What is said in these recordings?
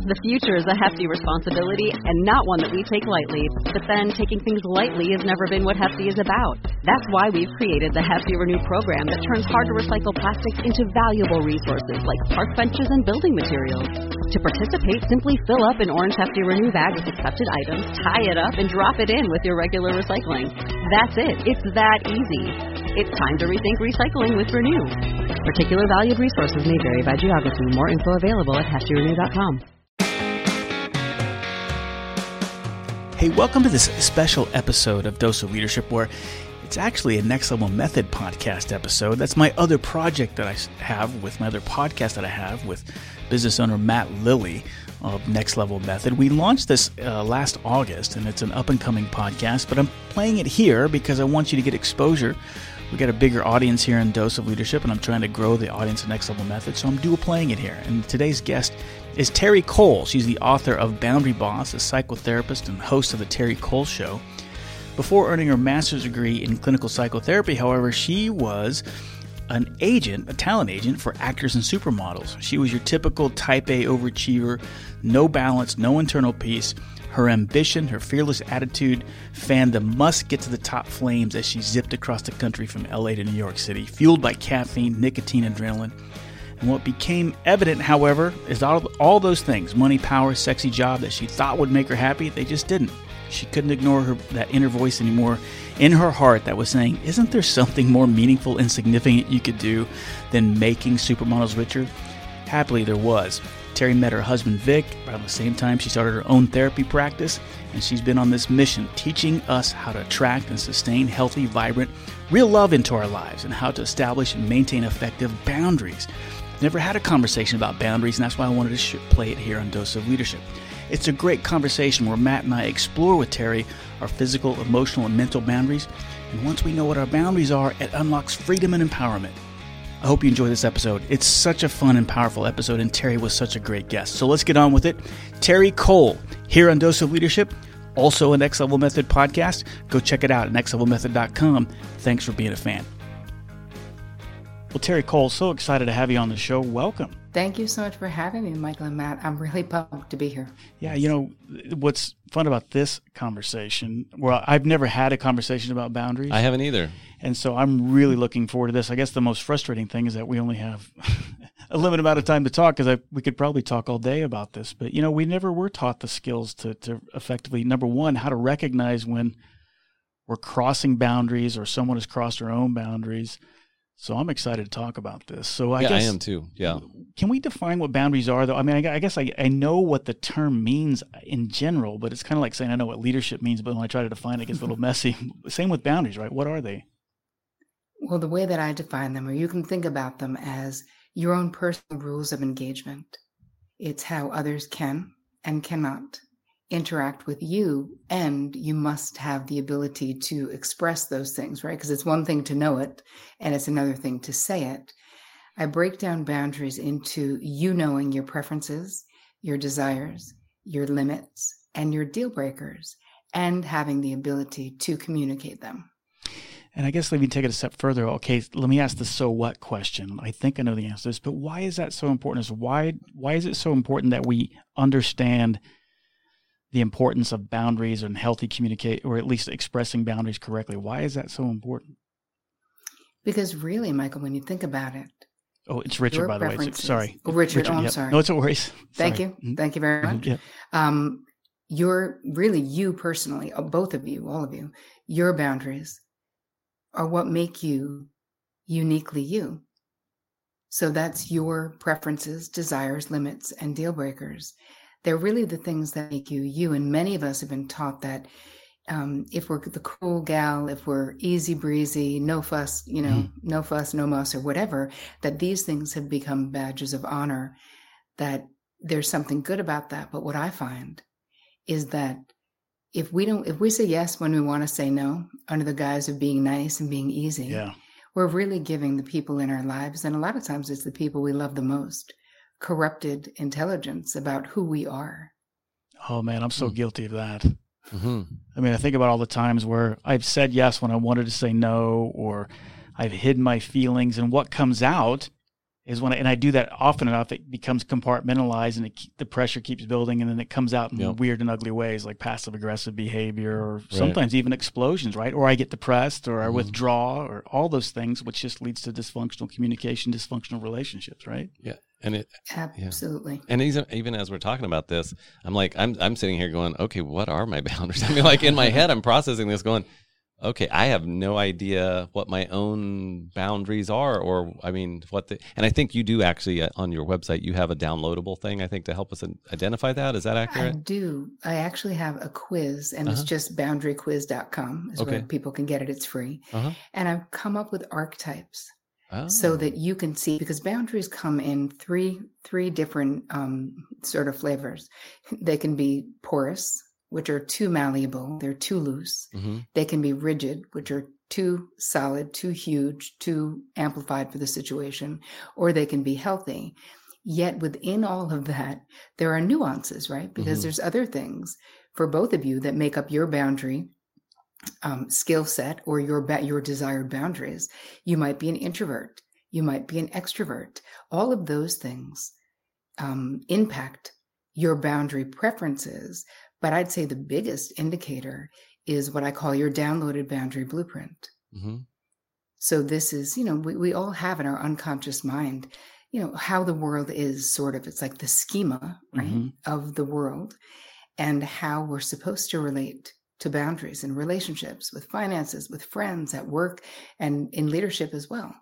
The future is a hefty responsibility and not one that we take lightly. But then taking things lightly has never been what Hefty is about. That's why we've created the Hefty Renew program that turns hard-to-recycle plastics into valuable resources like park benches and building materials. To participate, simply fill up an orange Hefty Renew bag with accepted items, tie it up, and drop it in with your regular recycling. That's it. It's that easy. It's time to rethink recycling with Renew. Particular valued resources may vary by geography. More info available at heftyrenew.com. Hey, welcome to this special episode of Dose of Leadership, where it's actually a Next Level Method podcast episode. That's my other project that I have with my other podcast that I have with business owner Matt Lilly of Next Level Method. We launched this last August, and it's an up-and-coming podcast, but I'm playing it here because I want you to get exposure. We got a bigger audience here in Dose of Leadership, and I'm trying to grow the audience of Next Level Method, so I'm dual playing it here. And today's guest is Terry Cole. She's the author of Boundary Boss, a psychotherapist and host of the Terry Cole Show. Before earning her master's degree in clinical psychotherapy, however, she was an agent, a talent agent for actors and supermodels. She was your typical type A overachiever, no balance, no internal peace. Her ambition, her fearless attitude fanned the must-get-to-the-top flames as she zipped across the country from LA to New York City, fueled by caffeine, nicotine, adrenaline. And what became evident, however, is all those things, money, power, sexy job that she thought would make her happy, they just didn't. She couldn't ignore that inner voice anymore in her heart that was saying, isn't there something more meaningful and significant you could do than making supermodels richer? Happily, there was. Terry met her husband, Vic, around the same time she started her own therapy practice, and she's been on this mission, teaching us how to attract and sustain healthy, vibrant, real love into our lives, and how to establish and maintain effective boundaries. Never had a conversation about boundaries, and that's why I wanted to play it here on Dose of Leadership. It's a great conversation where Matt and I explore with Terry our physical, emotional, and mental boundaries, and once we know what our boundaries are, it unlocks freedom and empowerment. I hope you enjoy this episode. It's such a fun and powerful episode, and Terry was such a great guest. So let's get on with it. Terry Cole, here on Dose of Leadership, also a Next Level Method podcast. Go check it out at nextlevelmethod.com. Thanks for being a fan. Well, Terry Cole, so excited to have you on the show. Welcome. Thank you so much for having me, Michael and Matt. I'm really pumped to be here. Yeah, you know, what's fun about this conversation, well, I've never had a conversation about boundaries. I haven't either. And so I'm really looking forward to this. I guess the most frustrating thing is that we only have a limited amount of time to talk, because we could probably talk all day about this. But, you know, we never were taught the skills to effectively, number one, how to recognize when we're crossing boundaries or someone has crossed their own boundaries. So I'm excited to talk about this. So I guess I am too. Yeah. Can we define what boundaries are, though? I mean, I guess I know what the term means in general, but it's kind of like saying I know what leadership means, but when I try to define it, it gets a little messy. Same with boundaries, right? What are they? Well, the way that I define them, or you can think about them as your own personal rules of engagement. It's how others can and cannot interact with you, and you must have the ability to express those things, right? Because it's one thing to know it, and it's another thing to say it. I break down boundaries into you knowing your preferences, your desires, your limits, and your deal breakers, and having the ability to communicate them. And I guess let me take it a step further. Okay, let me ask the so what question. I think I know the answer to this, but why is that so important? Why is it so important that we understand the importance of boundaries and healthy communicate, or at least expressing boundaries correctly? Why is that so important? Because really, Michael, when you think about it. Oh, it's Richard, by the way. Sorry. Oh, Richard. I'm sorry. No, it's no worries. Thank you. Thank you very much. Yeah. You're really, you personally, both of you, all of you, your boundaries are what make you uniquely you. So that's your preferences, desires, limits, and deal breakers. They're really the things that make you you. And many of us have been taught that if we're the cool gal, if we're easy breezy, no fuss, no fuss, no muss, or whatever, that these things have become badges of honor, that there's something good about that. But what I find is that if we say yes when we want to say no, under the guise of being nice and being easy, we're really giving the people in our lives, and a lot of times it's the people we love the most, corrupted intelligence about who we are. Oh man, I'm so guilty of that. Mm-hmm. I mean, I think about all the times where I've said yes when I wanted to say no, or I've hid my feelings, and what comes out is when and I do that often enough, it becomes compartmentalized, and the pressure keeps building, and then it comes out in weird and ugly ways, like passive aggressive behavior, or sometimes even explosions, right? Or I get depressed, or I withdraw, or all those things, which just leads to dysfunctional communication, dysfunctional relationships, right? Yeah. And it absolutely. And even as we're talking about this, I'm sitting here going, okay, what are my boundaries? I mean, like in my head, I'm processing this going, okay, I have no idea what my own boundaries are, or I mean, and I think you do actually on your website, you have a downloadable thing, I think, to help us identify that. Is that accurate? I do. I actually have a quiz, and it's just boundaryquiz.com is where people can get it. It's free. And I've come up with archetypes so that you can see, because boundaries come in three different sort of flavors. They can be porous, which are too malleable, they're too loose. They can be rigid, which are too solid, too huge, too amplified for the situation, or they can be healthy. Yet within all of that, there are nuances, right? Because there's other things for both of you that make up your boundary skill set, or your desired boundaries. You might be an introvert, you might be an extrovert. All of those things impact your boundary preferences. But I'd say the biggest indicator is what I call your downloaded boundary blueprint. So this is, we all have in our unconscious mind, how the world is sort of, it's like the schema, right, of the world, and how we're supposed to relate to boundaries and relationships, with finances, with friends, at work, and in leadership as well.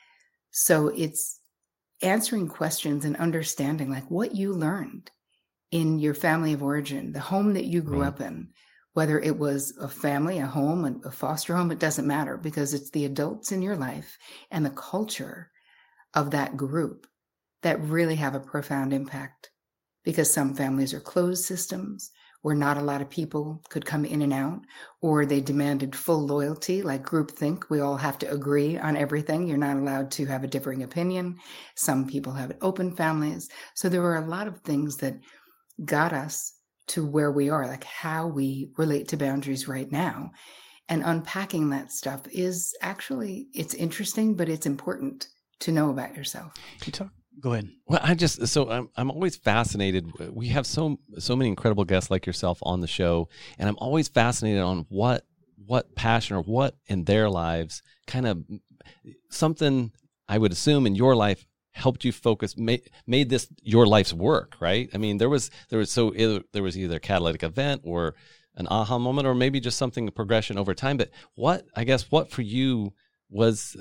So it's answering questions and understanding like what you learned in your family of origin, the home that you grew up in, whether it was a family, a home, a foster home, it doesn't matter, because it's the adults in your life and the culture of that group that really have a profound impact. Because some families are closed systems where not a lot of people could come in and out, or they demanded full loyalty, like groupthink. We all have to agree on everything. You're not allowed to have a differing opinion. Some people have open families. So there were a lot of things that got us to where we are, like how we relate to boundaries right now. And unpacking that stuff is actually, it's interesting, but it's important to know about yourself. Go ahead. Well, I'm always fascinated. We have so many incredible guests like yourself on the show, and I'm always fascinated on what passion or what in their lives kind of something I would assume in your life helped you focus, made this your life's work, right? I mean, there was either a catalytic event or an aha moment, or maybe just something, progression over time. But what for you was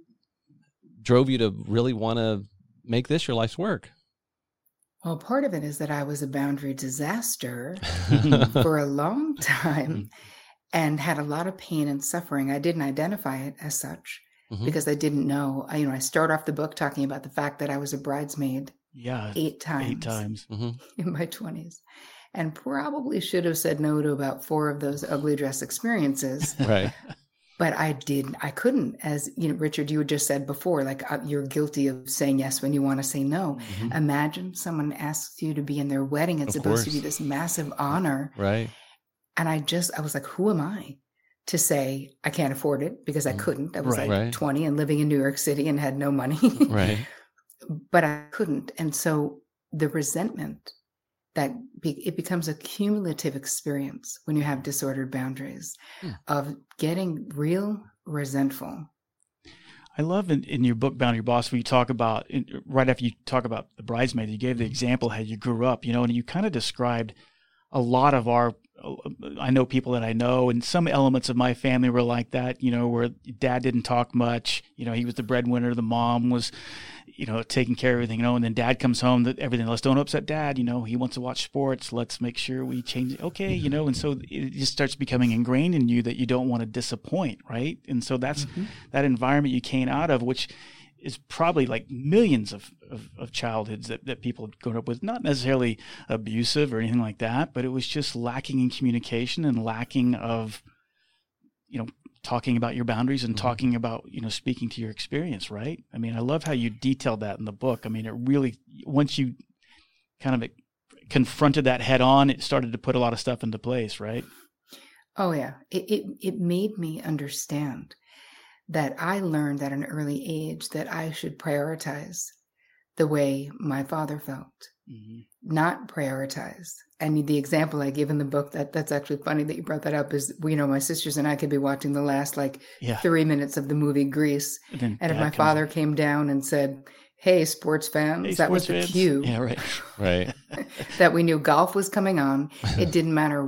drove you to really want to make this your life's work? Well, part of it is that I was a boundary disaster for a long time and had a lot of pain and suffering. I didn't identify it as such because I didn't know. I start off the book talking about the fact that I was a bridesmaid 8 times in my 20s, and probably should have said no to about 4 of those ugly dress experiences. Right. But I couldn't, as Richard, you had just said before, like you're guilty of saying yes when you want to say no. Imagine someone asks you to be in their wedding. It's supposed to be this massive honor. Right. And I was like, who am I to say I can't afford it? Because I couldn't. I was 20 and living in New York City and had no money. Right. But I couldn't. And so the resentment, that it becomes a cumulative experience when you have disordered boundaries of getting real resentful. I love in your book, Boundary Boss, where you talk about, right after you talk about the bridesmaid, you gave the example how you grew up, and you kind of described a lot of I know people that I know, and some elements of my family were like that, where dad didn't talk much, he was the breadwinner, the mom was, taking care of everything, and then dad comes home, let's don't upset dad, he wants to watch sports, let's make sure we change it. Okay. And so it just starts becoming ingrained in you that you don't want to disappoint. Right. And so that's that environment you came out of, which is probably like millions of childhoods that people have grown up with, not necessarily abusive or anything like that, but it was just lacking in communication and lacking of, talking about your boundaries and talking about, speaking to your experience, right? I mean, I love how you detailed that in the book. I mean, it really, once you kind of confronted that head on, it started to put a lot of stuff into place, right? Oh, yeah. It made me understand that I learned at an early age that I should prioritize the way my father felt, not prioritize. And the example I give in the book, that's actually funny that you brought that up, is, my sisters and I could be watching the last 3 minutes of the movie Grease. And if my father came down and said, "Hey, sports fans," that was the cue. Yeah, Right. that we knew golf was coming on. It didn't matter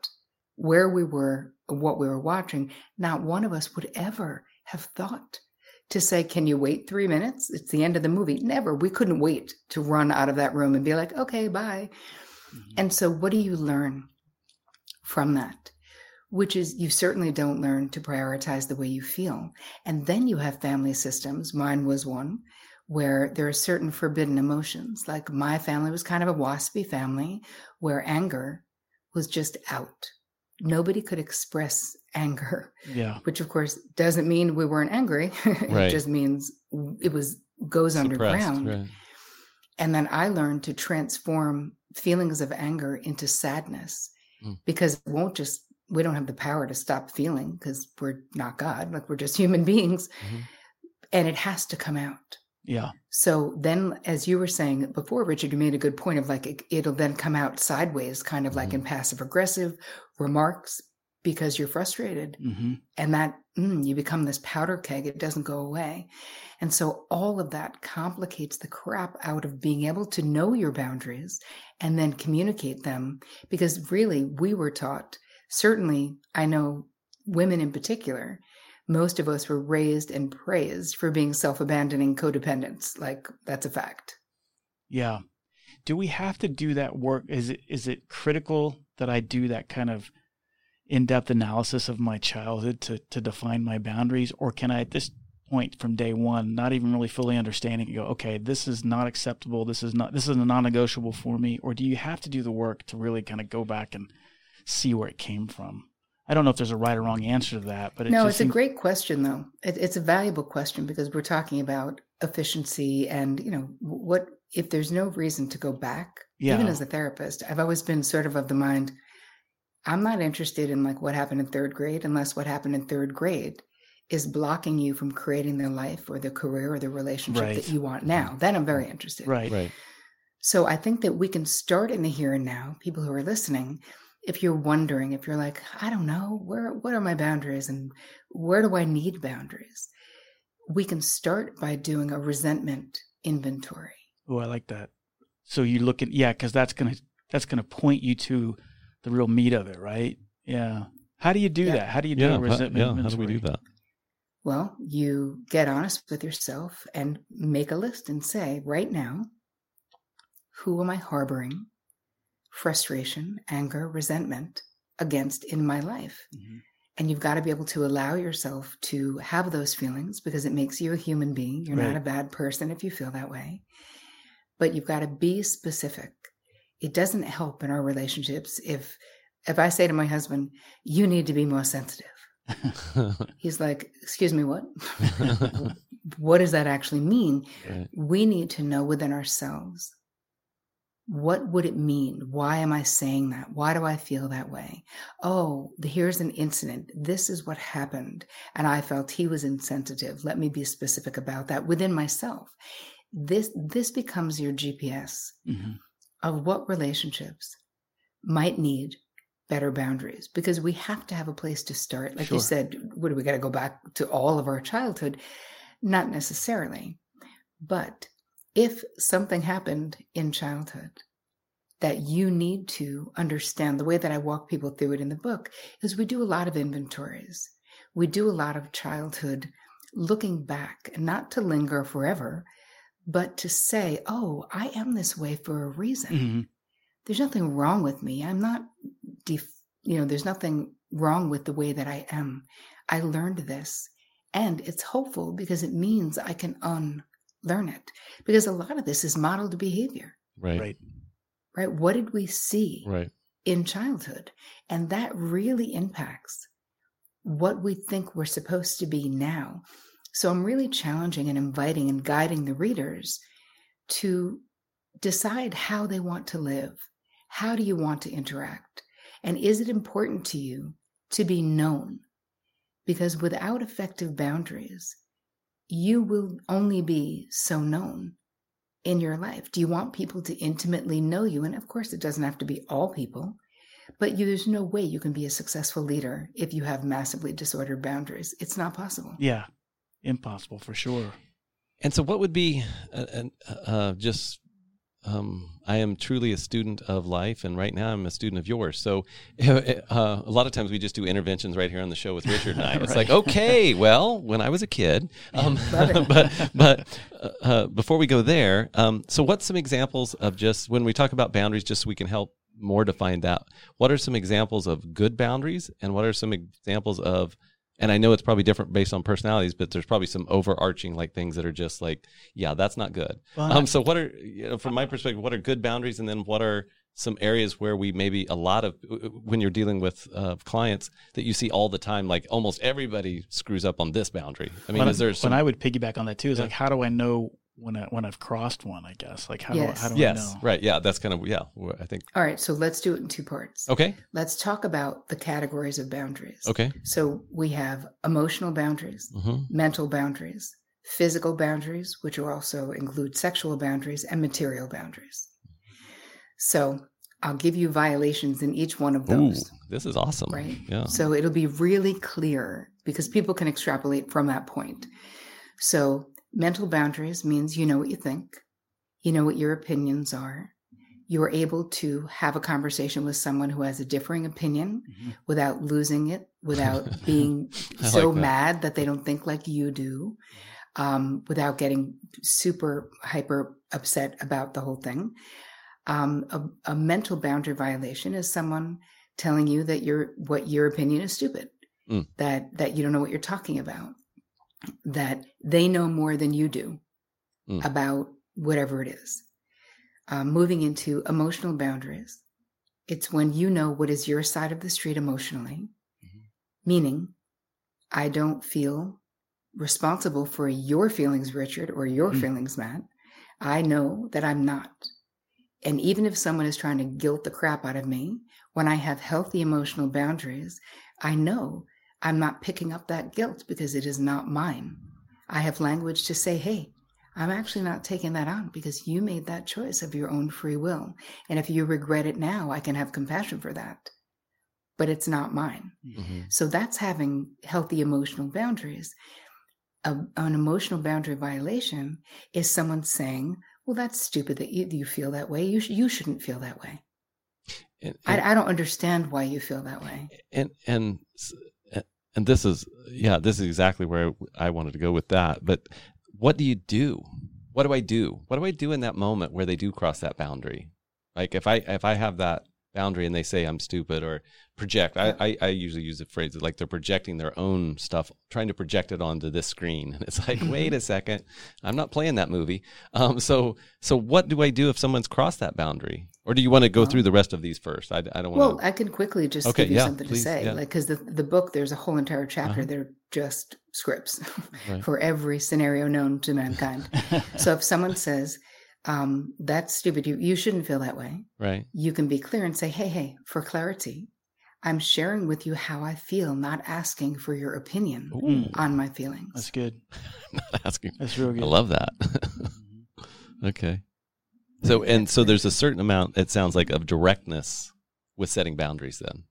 where we were, what we were watching. Not one of us would ever have thought to say, "Can you wait 3 minutes? It's the end of the movie." Never. We couldn't wait to run out of that room and be like, "Okay, bye." And so what do you learn from that? Which is, you certainly don't learn to prioritize the way you feel. And then you have family systems. Mine was one where there are certain forbidden emotions. Like, my family was kind of a waspy family where anger was just out. Nobody could express anger, which of course doesn't mean we weren't angry. It just means it goes underground. Right. And then I learned to transform feelings of anger into sadness, because we don't have the power to stop feeling, because we're not God, we're just human beings, and it has to come out. Yeah. So then, as you were saying before, Richard, you made a good point of it'll then come out sideways, kind of like in passive aggressive remarks, because you're frustrated, and that you become this powder keg. It doesn't go away. And so all of that complicates the crap out of being able to know your boundaries and then communicate them, because really we were taught, certainly I know women in particular, most of us were raised and praised for being self-abandoning codependents. That's a fact. Yeah. Do we have to do that work? Is it critical that I do that kind of in-depth analysis of my childhood to define my boundaries? Or can I, at this point from day one, not even really fully understanding, go, okay, this is not acceptable. This is a non-negotiable for me. Or do you have to do the work to really kind of go back and see where it came from? I don't know if there's a right or wrong answer to that, but it's a great question, though. It's a valuable question, because we're talking about efficiency, and what if there's no reason to go back? Even as a therapist, I've always been sort of the mind, I'm not interested in what happened in third grade, unless what happened in third grade is blocking you from creating the life or the career or the relationship that you want now. Then I'm very interested. Right. So I think that we can start in the here and now. People who are listening, if you're wondering, if you're like, I don't know, what are my boundaries and where do I need boundaries? We can start by doing a resentment inventory. Oh, I like that. So you look at, because that's gonna point you to the real meat of it, right? Yeah. How do you do that? How do you do a resentment inventory? How do we do that? Well, you get honest with yourself and make a list and say, right now, who am I harboring frustration, anger, resentment against in my life? And you've got to be able to allow yourself to have those feelings, because it makes you a human being. You're not a bad person if you feel that way. But you've got to be specific. It doesn't help in our relationships if I say to my husband, "You need to be more sensitive." He's like, "Excuse me, what?" What does that actually mean? Right. We need to know within ourselves, what would it mean? Why am I saying that? Why do I feel that way? Oh, here's an incident. This is what happened. And I felt he was insensitive. Let me be specific about that within myself. This becomes your GPS of what relationships might need better boundaries, because we have to have a place to start. Like you said, what do we got to go back to all of our childhood? Not necessarily, but if something happened in childhood that you need to understand, the way that I walk people through it in the book is we do a lot of inventories. We do a lot of childhood looking back, not to linger forever, but to say, oh, I am this way for a reason. There's nothing wrong with me. I'm not, there's nothing wrong with the way that I am. I learned this, and it's hopeful because it means I can unlearn it, because a lot of this is modeled behavior. Right. What did we see in childhood? And that really impacts what we think we're supposed to be now. So I'm really challenging and inviting and guiding the readers to decide how they want to live. How do you want to interact? And is it important to you to be known? Because without effective boundaries, you will only be so known. in your life? Do you want people to intimately know you? And of course, it doesn't have to be all people, but there's no way you can be a successful leader if you have massively disordered boundaries. It's not possible. Yeah. Impossible for sure. And so what would be I am truly a student of life, and right now I'm a student of yours. So a lot of times we just do interventions right here on the show with Richard and I. It's like, okay, well, when I was a kid, but before we go there, so what's some examples of just when we talk about boundaries, just so we can help more define that, what are some examples of good boundaries, and what are some examples of, and I know it's probably different based on personalities, but there's probably some overarching like things that are just like, yeah, that's not good. Well, so what are, from my perspective, what are good boundaries? And then what are some areas where we maybe when you're dealing with clients that you see all the time, like almost everybody screws up on this boundary. I mean, when I would piggyback on that too, is like, how do I know when I've crossed one, I guess? Like, how do I know? Right. Yeah. That's kind of, I think. All right. So let's do it in two parts. Okay. Let's talk about the categories of boundaries. Okay. So we have emotional boundaries, mental boundaries, physical boundaries, which are also include sexual boundaries, and material boundaries. So I'll give you violations in each one of those. Ooh, this is awesome. Right. Yeah. So it'll be really clear because people can extrapolate from that point. So mental boundaries means you know what you think, you know what your opinions are. You are able to have a conversation with someone who has a differing opinion without losing it, without being so mad that they don't think like you do, without getting super hyper upset about the whole thing. A mental boundary violation is someone telling you that your opinion is stupid, that you don't know what you're talking about, that they know more than you do about whatever it is. Moving into emotional boundaries, it's when you know what is your side of the street emotionally, meaning I don't feel responsible for your feelings, Richard, or your feelings, Matt. I know that I'm not. And even if someone is trying to guilt the crap out of me, when I have healthy emotional boundaries, I know I'm not picking up that guilt because it is not mine. I have language to say, hey, I'm actually not taking that on because you made that choice of your own free will. And if you regret it now, I can have compassion for that. But it's not mine. So that's having healthy emotional boundaries. An emotional boundary violation is someone saying, well, that's stupid that you feel that way. You shouldn't feel that way. I don't understand why you feel that way. And this is exactly where I wanted to go with that. But what do you do? What do I do? What do I do in that moment where they do cross that boundary? Like if I have that boundary and they say I'm stupid or project, I usually use the phrase like they're projecting their own stuff, trying to project it onto this screen. And it's like, wait a second, I'm not playing that movie. So what do I do if someone's crossed that boundary? Or do you want to go through the rest of these first? I don't want to. Well, I can quickly just give you something to say. Yeah. Like, because the book, there's a whole entire chapter. They're just scripts for every scenario known to mankind. So if someone says, that's stupid, you shouldn't feel that way. Right. You can be clear and say, hey, for clarity, I'm sharing with you how I feel, not asking for your opinion on my feelings. That's good. Not asking. That's real good. I love that. Okay. So there's a certain amount, it sounds like, of directness with setting boundaries then.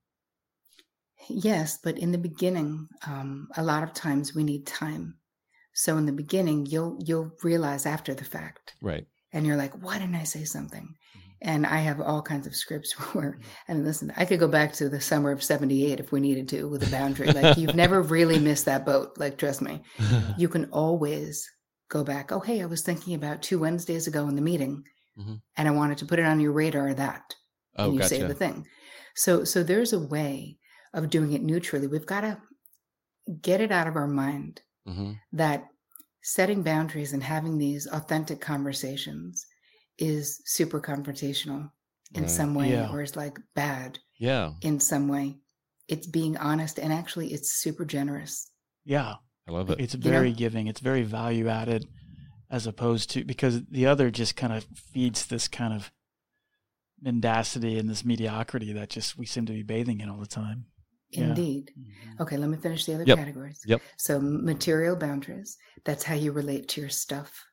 Yes, but in the beginning, a lot of times we need time. So in the beginning, you'll realize after the fact. Right. And you're like, why didn't I say something? And I have all kinds of scripts where, and listen, I could go back to the summer of 78 if we needed to with a boundary. Like, you've never really missed that boat. Like, trust me, you can always go back. Oh, hey, I was thinking about 2 Wednesdays ago in the meeting and I wanted to put it on your radar that, and you say the thing. So there's a way of doing it neutrally. We've got to get it out of our mind that setting boundaries and having these authentic conversations is super confrontational in some way, or is like bad in some way. It's being honest, and actually it's super generous. Yeah. I love it. It's very giving. It's very value added, as opposed to, because the other just kind of feeds this kind of mendacity and this mediocrity that just we seem to be bathing in all the time. Indeed. Okay, let me finish the other categories. Yep. So material boundaries, that's how you relate to your stuff.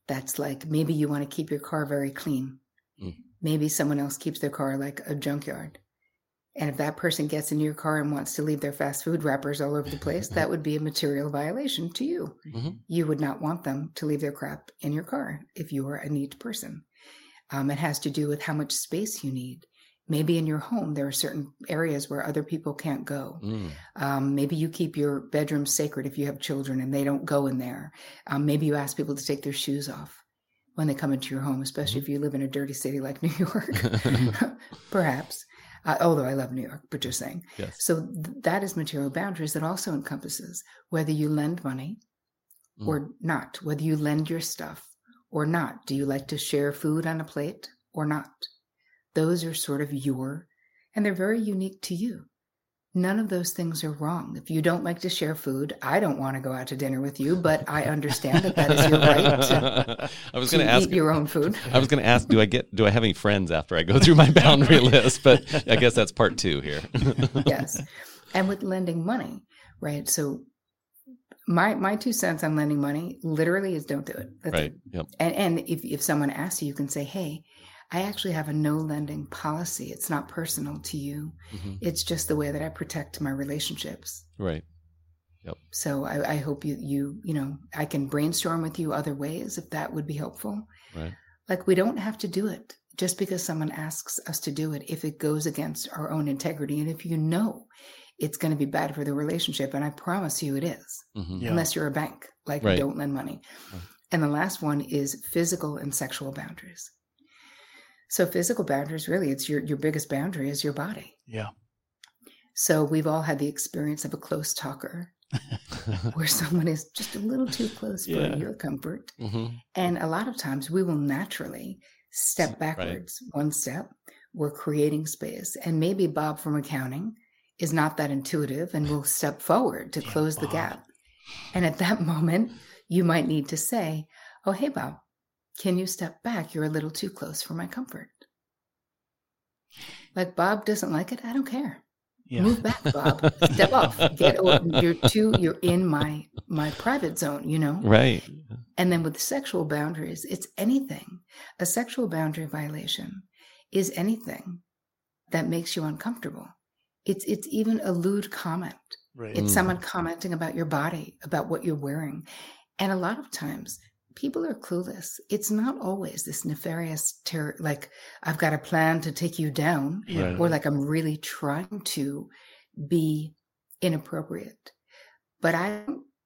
That's like, maybe you want to keep your car very clean. Maybe someone else keeps their car like a junkyard. And if that person gets in your car and wants to leave their fast food wrappers all over the place, that would be a material violation to you. You would not want them to leave their crap in your car if you are a neat person. It has to do with how much space you need. Maybe in your home, there are certain areas where other people can't go. Maybe you keep your bedroom sacred if you have children and they don't go in there. Maybe you ask people to take their shoes off when they come into your home, especially if you live in a dirty city like New York, perhaps. Although I love New York, but just saying. Yes. So that is material boundaries that also encompasses whether you lend money or not, whether you lend your stuff or not. Do you like to share food on a plate or not? Those are sort of and they're very unique to you. None of those things are wrong. If you don't like to share food, I don't want to go out to dinner with you, but I understand that is your right to eat your own food. I was going to ask, do I have any friends after I go through my boundary list? But I guess that's part 2 here. Yes. And with lending money, right? So my 2 cents on lending money literally is don't do it. That's right. it. Yep. And if someone asks you, you can say, hey, I actually have a no lending policy. It's not personal to you. It's just the way that I protect my relationships. Right. Yep. So I hope you I can brainstorm with you other ways if that would be helpful. Right. Like, we don't have to do it just because someone asks us to do it if it goes against our own integrity. And if you know it's going to be bad for the relationship, and I promise you it is, unless you're a bank, like we don't lend money. Right. And the last one is physical and sexual boundaries. So physical boundaries, really, it's your biggest boundary is your body. Yeah. So we've all had the experience of a close talker where someone is just a little too close for your comfort. And a lot of times we will naturally step backwards one step. We're creating space. And maybe Bob from accounting is not that intuitive and will step forward to close the gap. And at that moment, you might need to say, oh, hey, Bob, can you step back? You're a little too close for my comfort. Like, Bob doesn't like it. I don't care. Yeah. Move back, Bob. Step off. You're in my private zone, Right. And then with sexual boundaries, it's anything. A sexual boundary violation is anything that makes you uncomfortable. It's even a lewd comment. Right. It's someone commenting about your body, about what you're wearing. And a lot of times people are clueless. It's not always this nefarious terror, like I've got a plan to take you down, or like I'm really trying to be inappropriate. But I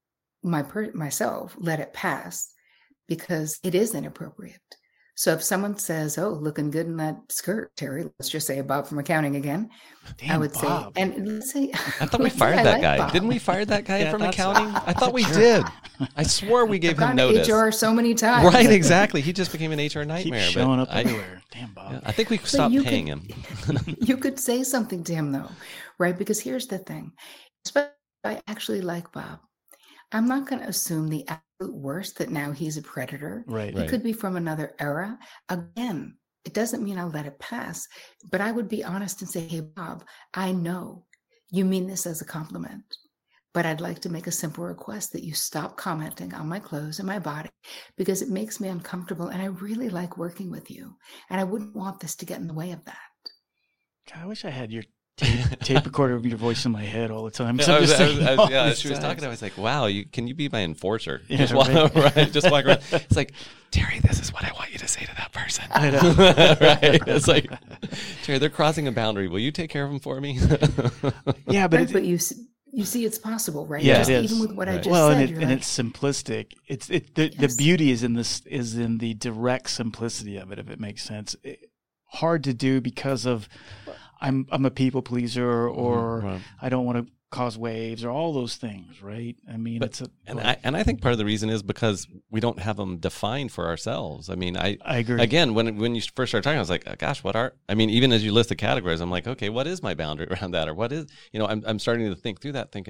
myself let it pass because it is inappropriate. So if someone says, oh, looking good in that skirt, Terry, let's just say Bob from accounting again. Damn, I would Bob. say, and let's say, I thought we fired that guy. Bob. Didn't we fire that guy from accounting? I thought we did. I swore we gave him notice. HR so many times. Right, exactly. He just became an HR nightmare. Keeps showing up everywhere. Damn, Bob. Yeah, I think we stopped paying him. You could say something to him, though, right? Because here's the thing. Especially if I actually like Bob, I'm not going to assume the absolute worst, that now he's a predator. Right. He could be from another era. Again, it doesn't mean I'll let it pass, but I would be honest and say, hey, Bob, I know you mean this as a compliment, but I'd like to make a simple request that you stop commenting on my clothes and my body because it makes me uncomfortable and I really like working with you. And I wouldn't want this to get in the way of that. God, I wish I had your tape recorder of your voice in my head all the time. Yeah, she was talking. I was like, "Wow, can you be my enforcer? Yeah, just walk around." It's like, Terry, this is what I want you to say to that person. I know. Right? It's like, Terry, they're crossing a boundary. Will you take care of them for me? Yeah, but you see, it's possible, right? Yeah, just it is. Even with what I just said, and it's simplistic. The beauty is in the direct simplicity of it, if it makes sense. Hard to do because of. I'm a people pleaser, or I don't want to cause waves, or all those things, right? I mean, I think part of the reason is because we don't have them defined for ourselves. I mean, I agree. Again, when you first started talking, I was like, gosh, even as you list the categories, I'm like, okay, what is my boundary around that, or what is, I'm starting to think through that, thinking,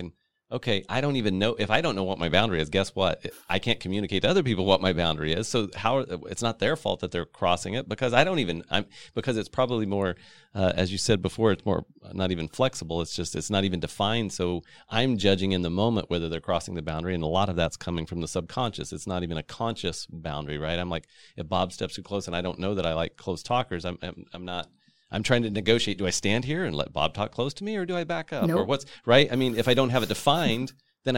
okay, I don't even know, if I don't know what my boundary is, guess what? I can't communicate to other people what my boundary is. So it's not their fault that they're crossing it, because because it's probably more, as you said before, it's more not even flexible. It's not even defined. So I'm judging in the moment whether they're crossing the boundary. And a lot of that's coming from the subconscious. It's not even a conscious boundary, right? I'm like, if Bob steps too close and I don't know that I like close talkers, I'm trying to negotiate. Do I stand here and let Bob talk close to me, or do I back up? Nope. Or what's right? I mean, if I don't have it defined, then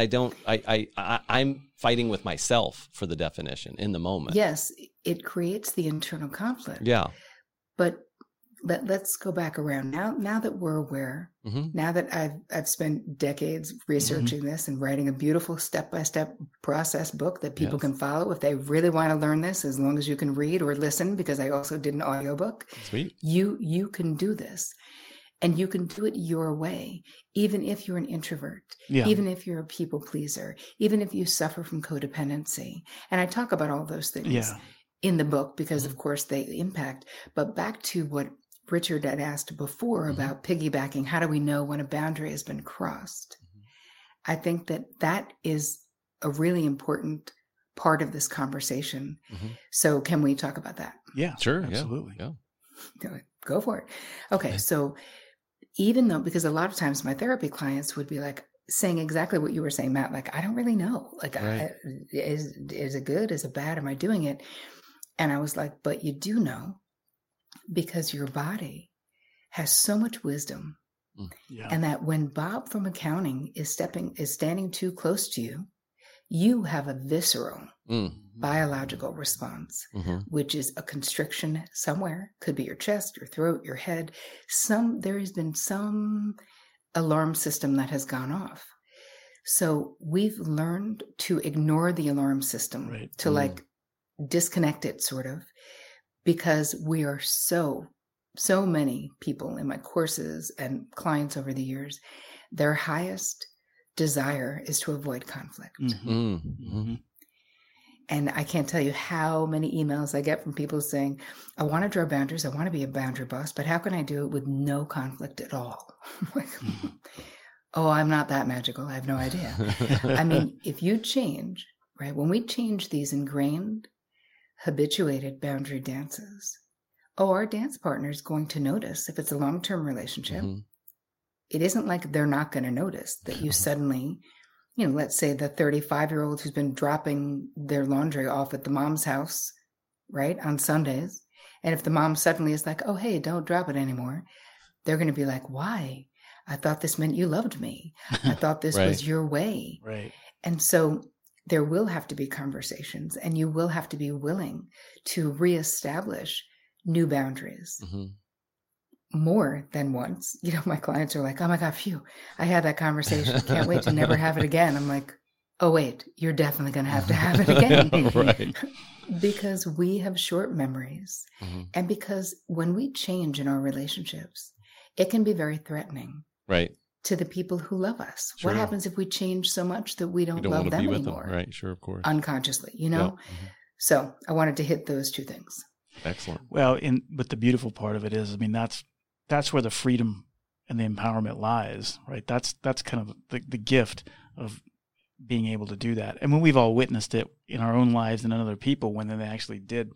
I'm fighting with myself for the definition in the moment. Yes, it creates the internal conflict. Yeah. But let's go back around now that we're aware. Mm-hmm. Now that I've spent decades researching this and writing a beautiful step-by-step process book that people can follow if they really want to learn this, as long as you can read or listen, because I also did an audiobook. Sweet. You can do this, and you can do it your way, even if you're an introvert, even if you're a people pleaser, even if you suffer from codependency. And I talk about all those things in the book because, of course, they impact. But back to what Richard had asked before about piggybacking, how do we know when a boundary has been crossed? I think that is a really important part of this conversation. So can we talk about that? Yeah, sure. Absolutely. Yeah. Go for it. Okay. So even though, because a lot of times my therapy clients would be like saying exactly what you were saying, Matt, like, I don't really know. Like, right. Is it good? Is it bad? Am I doing it? And I was like, but you do know, because your body has so much wisdom. And that when Bob from accounting is standing too close to you, you have a visceral biological response, which is a constriction somewhere. Could be your chest, your throat, your head. There has been some alarm system that has gone off. So we've learned to ignore the alarm system, to like disconnect it sort of, because we are so many people in my courses and clients over the years, their highest desire is to avoid conflict. And I can't tell you how many emails I get from people saying, I want to draw boundaries. I want to be a boundary boss, but how can I do it with no conflict at all? Like, oh, I'm not that magical. I have no idea. I mean, if you change, right? When we change these ingrained, habituated boundary dances, our dance partner is going to notice if it's a long-term relationship. It isn't like they're not going to notice that you suddenly, let's say the 35-year-old who's been dropping their laundry off at the mom's house, right, on Sundays. And if the mom suddenly is like, oh, hey, don't drop it anymore, they're going to be like, why? I thought this meant you loved me. I thought this was your way. Right. And so there will have to be conversations, and you will have to be willing to reestablish new boundaries. More than once. My clients are like, oh my God, phew, I had that conversation. Can't wait to never have it again. I'm like, oh wait, you're definitely going to have it again. Right. Because we have short memories. And because when we change in our relationships, it can be very threatening. Right. To the people who love us. Sure. What happens if we change so much that we don't love them anymore? Right, sure, of course. Unconsciously, So I wanted to hit those two things. Excellent. Well, but the beautiful part of it is, I mean, that's where the freedom and the empowerment lies, right? That's kind of the gift of being able to do that. I mean, we've all witnessed it in our own lives and in other people when they actually did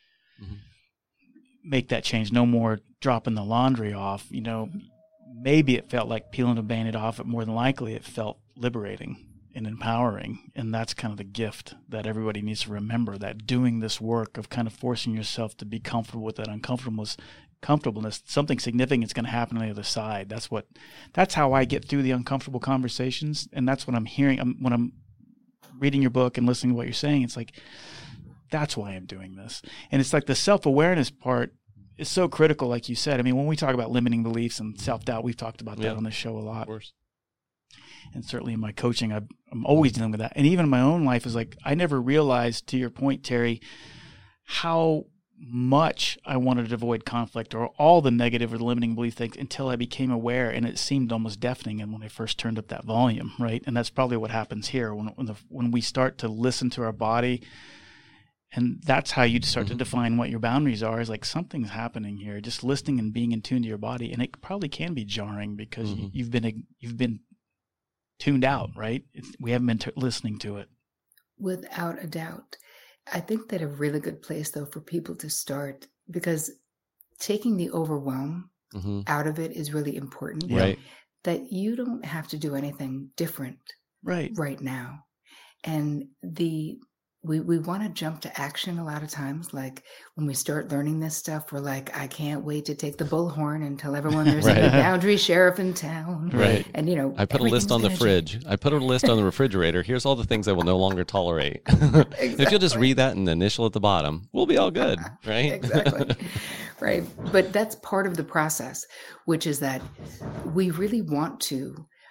make that change. No more dropping the laundry off. Maybe it felt like peeling a Band-Aid off, but more than likely it felt liberating and empowering. And that's kind of the gift that everybody needs to remember, that doing this work of kind of forcing yourself to be comfortable with that uncomfortableness, something significant is going to happen on the other side. That's how I get through the uncomfortable conversations. And that's what I'm hearing when I'm reading your book and listening to what you're saying. It's like, that's why I'm doing this. And it's like the self-awareness part is so critical, like you said. I mean, when we talk about limiting beliefs and self-doubt, we've talked about that on this show a lot. Of course. And certainly in my coaching, I'm always dealing with that. And even in my own life is like, I never realized, to your point, Terry, how much I wanted to avoid conflict or all the negative or the limiting belief things until I became aware, and it seemed almost deafening. And when I first turned up that volume, right? And that's probably what happens here when we start to listen to our body. And that's how you start to define what your boundaries are, is like, something's happening here, just listening and being in tune to your body. And it probably can be jarring because you've been tuned out, right? We haven't been listening to it. Without a doubt. I think that a really good place, though, for people to start, because taking the overwhelm out of it is really important. Right. That you don't have to do anything different right now. And we want to jump to action a lot of times. Like when we start learning this stuff, we're like, I can't wait to take the bullhorn and tell everyone there's a new boundary sheriff in town. Right. And, I put a list on the fridge. Change. I put a list on the refrigerator. Here's all the things I will no longer tolerate. Exactly. If you'll just read that and initial at the bottom, we'll be all good. Right. Exactly. Right. But that's part of the process, which is that we really want to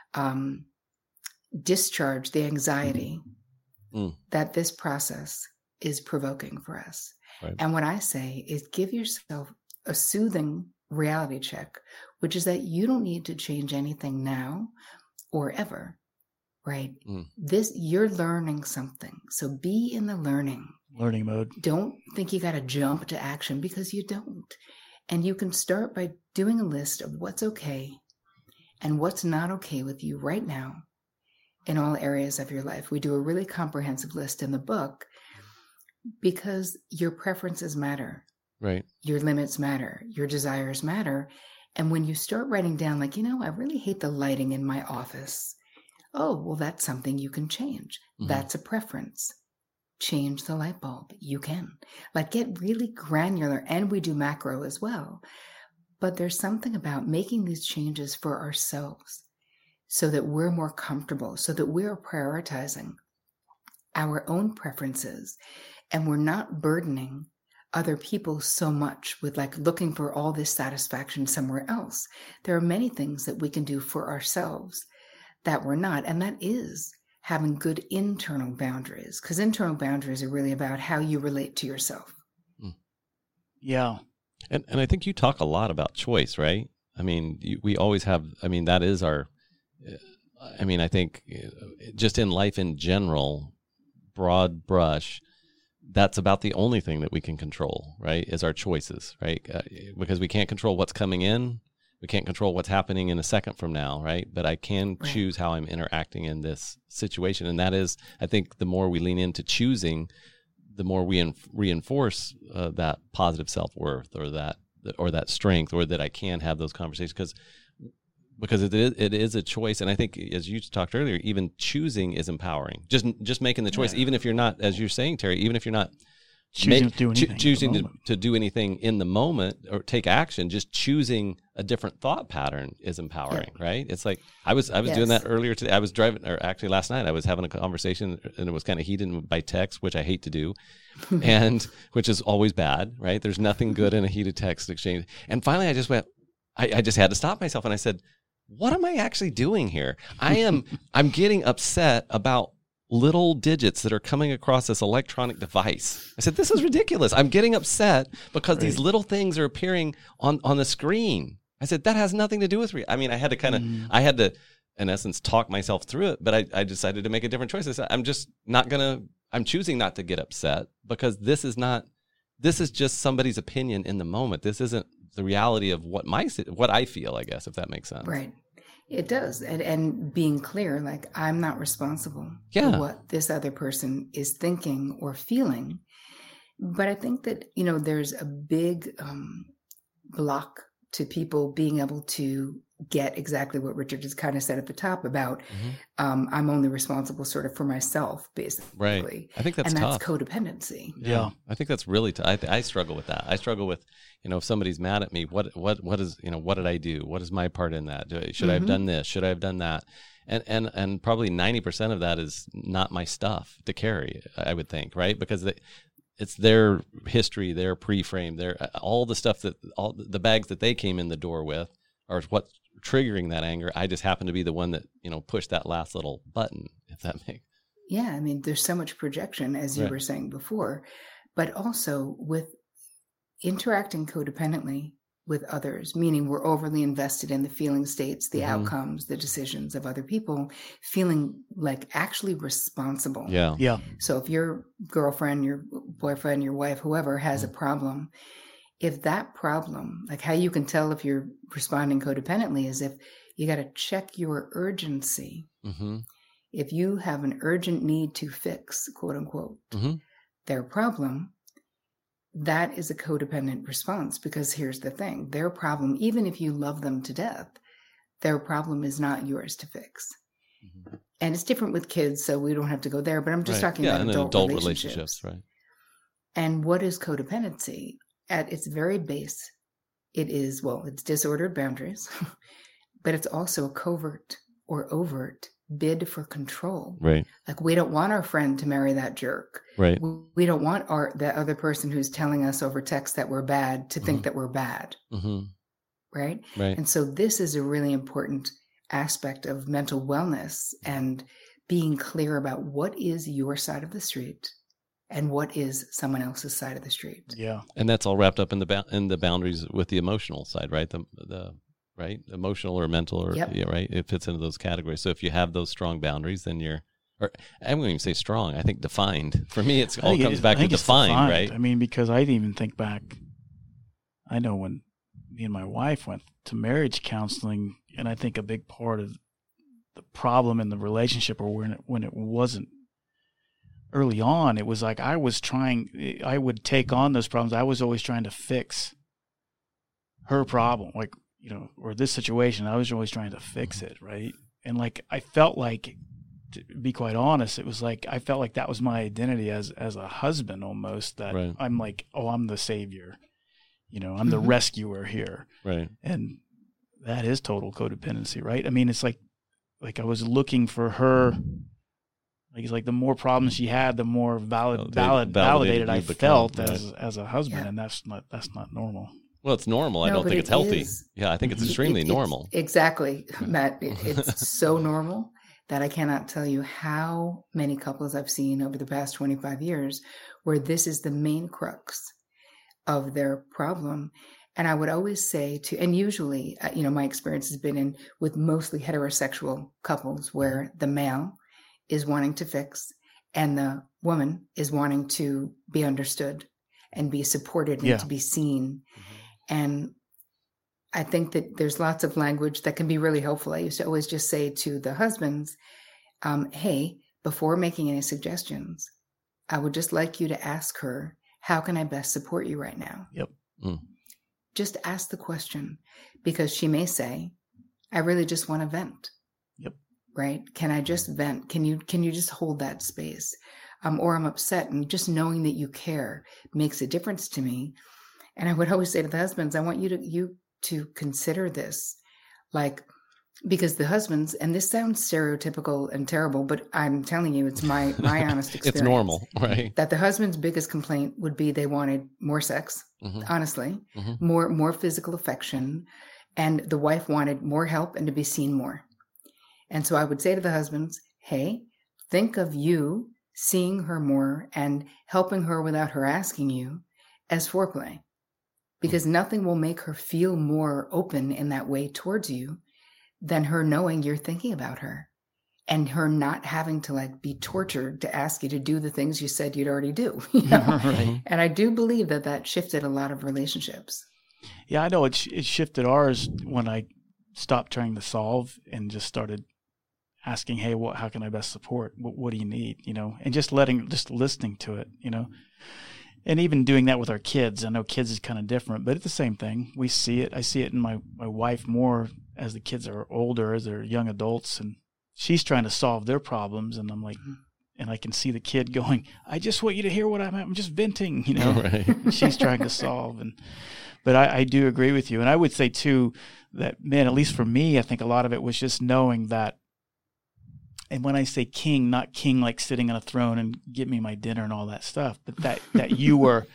discharge the anxiety that this process is provoking for us. Right. And what I say is give yourself a soothing reality check, which is that you don't need to change anything now or ever, right? You're learning something. So be in the learning mode. Don't think you got to jump to action, because you don't. And you can start by doing a list of what's okay and what's not okay with you right now in all areas of your life. We do a really comprehensive list in the book because your preferences matter. Right. Your limits matter. Your desires matter. And when you start writing down, like, I really hate the lighting in my office. Oh, well, that's something you can change. That's a preference. Change the light bulb. You can. Like, get really granular. And we do macro as well. But there's something about making these changes for ourselves so that we're more comfortable, so that we're prioritizing our own preferences, and we're not burdening other people so much with like looking for all this satisfaction somewhere else. There are many things that we can do for ourselves that we're not, and that is having good internal boundaries, because internal boundaries are really about how you relate to yourself. Yeah. And I think you talk a lot about choice, right? I mean, we always have, that is our, I think just in life in general, broad brush, that's about the only thing that we can control, right? Is our choices, right? Because we can't control what's coming in. We can't control what's happening in a second from now, right? But I can choose how I'm interacting in this situation. And that is, I think the more we lean into choosing, the more we reinforce that positive self-worth or that strength, or that I can have those conversations, because it is a choice. And I think, as you talked earlier, even choosing is empowering. Just making the choice, even if you're not, as you're saying, Terry, even if you're not choosing to do anything in the moment or take action, just choosing a different thought pattern is empowering, right? It's like I was doing that earlier today. I was driving, or actually last night, I was having a conversation, and it was kind of heated by text, which I hate to do, and which is always bad, right? There's nothing good in a heated text exchange. And finally, I just went, I just had to stop myself, and I said, what am I actually doing here? I'm getting upset about little digits that are coming across this electronic device. I said, this is ridiculous. I'm getting upset because these little things are appearing on the screen. I said, that has nothing to do with I had to in essence, talk myself through it, but I decided to make a different choice. I said, I'm choosing not to get upset, because this is just somebody's opinion in the moment. This isn't the reality of what I feel, I guess, if that makes sense. Right. It does. And being clear, like, I'm not responsible for what this other person is thinking or feeling. But I think that, there's a big block to people being able to get exactly what Richard just kind of said at the top about I'm only responsible sort of for myself, basically. Right. I think that's tough. And that's codependency. Yeah. I think that's really tough. I struggle with that. I struggle with, if somebody's mad at me, what is, what did I do? What is my part in that? Should I have done this? Should I have done that? And probably 90% of that is not my stuff to carry, I would think, right? Because it's their history, their pre-frame, all the stuff all the bags that they came in the door with are what's triggering that anger. I just happen to be the one that, pushed that last little button, if that makes. Yeah. There's so much projection, as you were saying before, but also with interacting codependently with others, meaning we're overly invested in the feeling states, the outcomes, the decisions of other people, feeling like actually responsible. Yeah. Yeah. So if your girlfriend, your boyfriend, your wife, whoever has a problem, if that problem, like how you can tell if you're responding codependently, is if you got to check your urgency. Mm-hmm. If you have an urgent need to fix, quote unquote, their problem, that is a codependent response, because here's the thing, their problem, even if you love them to death, their problem is not yours to fix. Mm-hmm. And it's different with kids, so we don't have to go there, but I'm just talking about adult relationships. Right. And what is codependency? At its very base, it is, well, it's disordered boundaries, but it's also a covert or overt bid for control. Right. Like, we don't want our friend to marry that jerk. Right. We don't want the other person who's telling us over text that we're bad to think that we're bad. Mm-hmm. Right. Right. And so this is a really important aspect of mental wellness, and being clear about what is your side of the street and what is someone else's side of the street. Yeah. And that's all wrapped up in the boundaries with the emotional side, right? The right, emotional or mental, or yeah, right. It fits into those categories. So if you have those strong boundaries, then you're, or I wouldn't even say strong. I think defined. For me, it all comes back to defined, right? I mean, because I even think back. I know when me and my wife went to marriage counseling, and I think a big part of the problem in the relationship, or when it wasn't early on, it was like I would take on those problems. I was always trying to fix her problem, like, you know, or this situation. I was always trying to fix it, right? And like, I felt like, to be quite honest, it was like I felt like that was my identity as a husband almost, that right. I'm like, oh, I'm the savior. You know, I'm the rescuer here. Right. And that is total codependency, right? I mean, it's like I was looking for her. Like, it's like the more problems she had, the more validated I felt as a husband, and that's not normal. Well, it's normal. I don't think it's healthy. Yeah, I think it's extremely normal. Exactly, Matt. It's so normal that I cannot tell you how many couples I've seen over the past 25 years where this is the main crux of their problem. And I would always say and usually, you know, my experience has been with mostly heterosexual couples where the male is wanting to fix and the woman is wanting to be understood and be supported and to be seen. And I think that there's lots of language that can be really helpful. I used to always just say to the husbands, hey, before making any suggestions, I would just like you to ask her, how can I best support you right now? Yep. Just ask the question, because she may say, I really just want to vent. Yep. Right? Can I just vent? Can you just hold that space? Or I'm upset, and just knowing that you care makes a difference to me. And I would always say to the husbands, I want you to consider this, like, because the husbands, and this sounds stereotypical and terrible, but I'm telling you, it's my honest experience. It's normal, right? That the husband's biggest complaint would be they wanted more sex, honestly, more physical affection, and the wife wanted more help and to be seen more. And so I would say to the husbands, hey, think of you seeing her more and helping her without her asking you as foreplay, because nothing will make her feel more open in that way towards you than her knowing you're thinking about her, and her not having to like be tortured to ask you to do the things you said you'd already do. You know? Right. And I do believe that shifted a lot of relationships. Yeah, I know it shifted ours when I stopped trying to solve and just started asking, hey, how can I best support? What do you need? You know, and just listening to it, you know, and even doing that with our kids. I know kids is kind of different, but it's the same thing. We see it. I see it in my wife more as the kids are older, as they're young adults, and she's trying to solve their problems. And I'm like, and I can see the kid going, I just want you to hear what I'm just venting, you know, right. She's trying to solve. But I do agree with you. And I would say too, that, man, at least for me, I think a lot of it was just knowing that. And when I say king, not king like sitting on a throne and give me my dinner and all that stuff, but that you were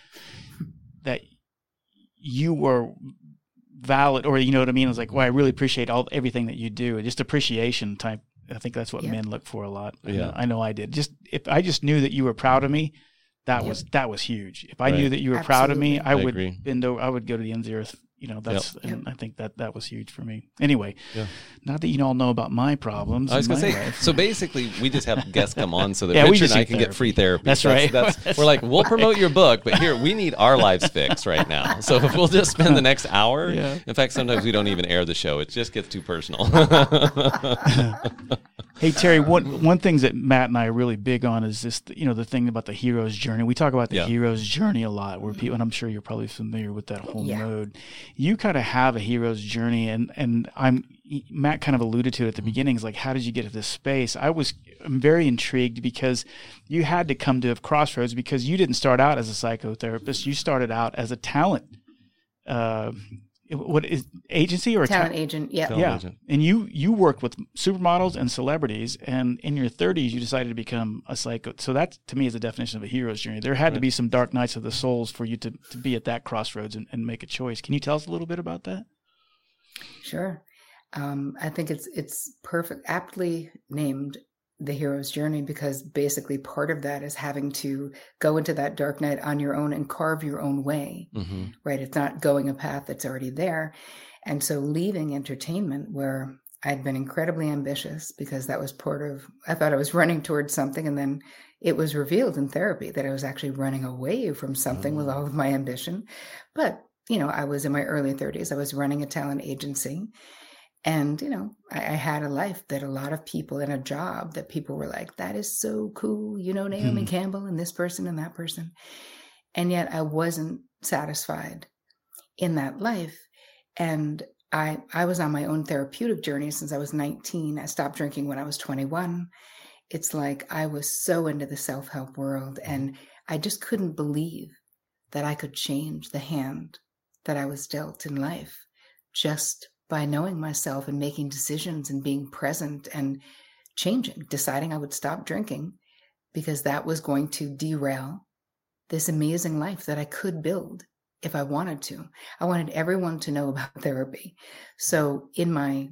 valid, or you know what I mean? I was like, well, I really appreciate everything that you do. Just appreciation type. I think that's what men look for a lot. Yeah. I know I did. If I just knew that you were proud of me, that was huge. If I knew that you were proud of me, I would bend over. I would go to the ends of the earth, that's, and I think that was huge for me. Anyway, not that you all know about my problems. I was going to say, life. So basically we just have guests come on so that we Richard just and I need can therapy. get free therapy. That's right. We're like, we'll promote your book, but here, we need our lives fixed right now. So if we'll just spend the next hour, in fact, sometimes we don't even air the show. It just gets too personal. Hey, Terry, one thing that Matt and I are really big on is this, the thing about the hero's journey. We talk about the hero's journey a lot, where people, and I'm sure you're probably familiar with that whole mode. You kind of have a hero's journey, and Matt kind of alluded to it at the beginning. Is like, how did you get to this space? I'm very intrigued because you had to come to a crossroads because you didn't start out as a psychotherapist. You started out as a talent. What is agency or talent agent? Yeah. Agent. And you worked with supermodels and celebrities, and in your 30s you decided to become a psycho. So that to me is the definition of a hero's journey. There had to be some dark nights of the souls for you to be at that crossroads and make a choice. Can you tell us a little bit about that? Sure. I think it's perfect, aptly named the hero's journey, because basically part of that is having to go into that dark night on your own and carve your own way, right? It's not going a path that's already there. And so leaving entertainment, where I'd been incredibly ambitious, because that was I thought I was running towards something, and then it was revealed in therapy that I was actually running away from something with all of my ambition. But, I was in my early 30s. I was running a talent agency. And, I had a life that a lot of people, and a job that people were like, that is so cool. Naomi Campbell and this person and that person. And yet I wasn't satisfied in that life. And I was on my own therapeutic journey since I was 19. I stopped drinking when I was 21. It's like I was so into the self-help world, and I just couldn't believe that I could change the hand that I was dealt in life just by knowing myself and making decisions and being present and deciding I would stop drinking, because that was going to derail this amazing life that I could build if I wanted to. I wanted everyone to know about therapy. So in my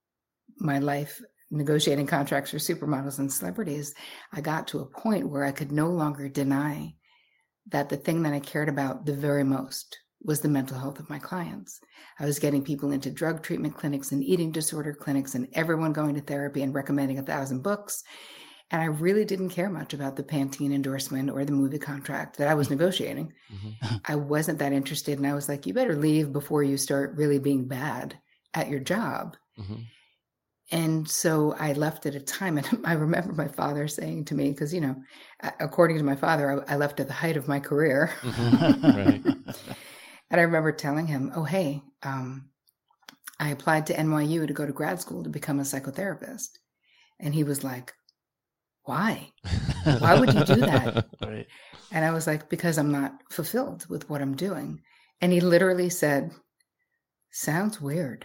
life, negotiating contracts for supermodels and celebrities, I got to a point where I could no longer deny that the thing that I cared about the very most was the mental health of my clients. I was getting people into drug treatment clinics and eating disorder clinics, and everyone going to therapy and recommending 1,000 books. And I really didn't care much about the Pantene endorsement or the movie contract that I was negotiating. I wasn't that interested. And I was like, you better leave before you start really being bad at your job. And so I left at a time, and I remember my father saying to me, because, according to my father, I left at the height of my career. Right. And I remember telling him, oh, hey, I applied to NYU to go to grad school to become a psychotherapist. And he was like, why? Why would you do that? Right. And I was like, because I'm not fulfilled with what I'm doing. And he literally said, sounds weird.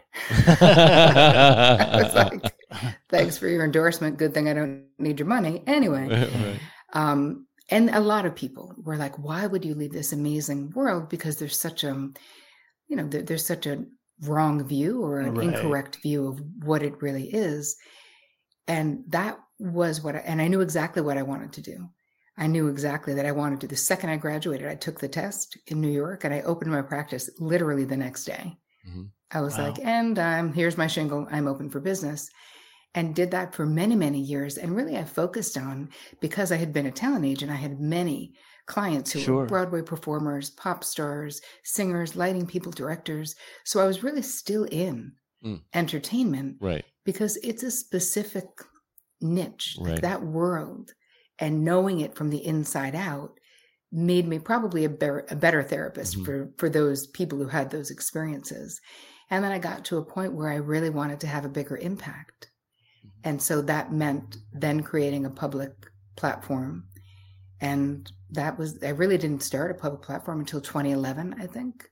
I was like, thanks for your endorsement. Good thing I don't need your money. Anyway. Right. And a lot of people were like, why would you leave this amazing world? Because there's such a, there's such a wrong view or an incorrect view of what it really is. And that was and I knew exactly what I wanted to do. I knew exactly that I wanted to. The second I graduated, I took the test in New York, and I opened my practice literally the next day. I was like, and here's my shingle. I'm open for business. And did that for many, many years. And really I focused on, because I had been a talent agent, I had many clients who were Broadway performers, pop stars, singers, lighting people, directors. So I was really still in entertainment, right? Because it's a specific niche, like that world, and knowing it from the inside out made me probably a better therapist for those people who had those experiences. And then I got to a point where I really wanted to have a bigger impact. And so that meant then creating a public platform. And I really didn't start a public platform until 2011, I think.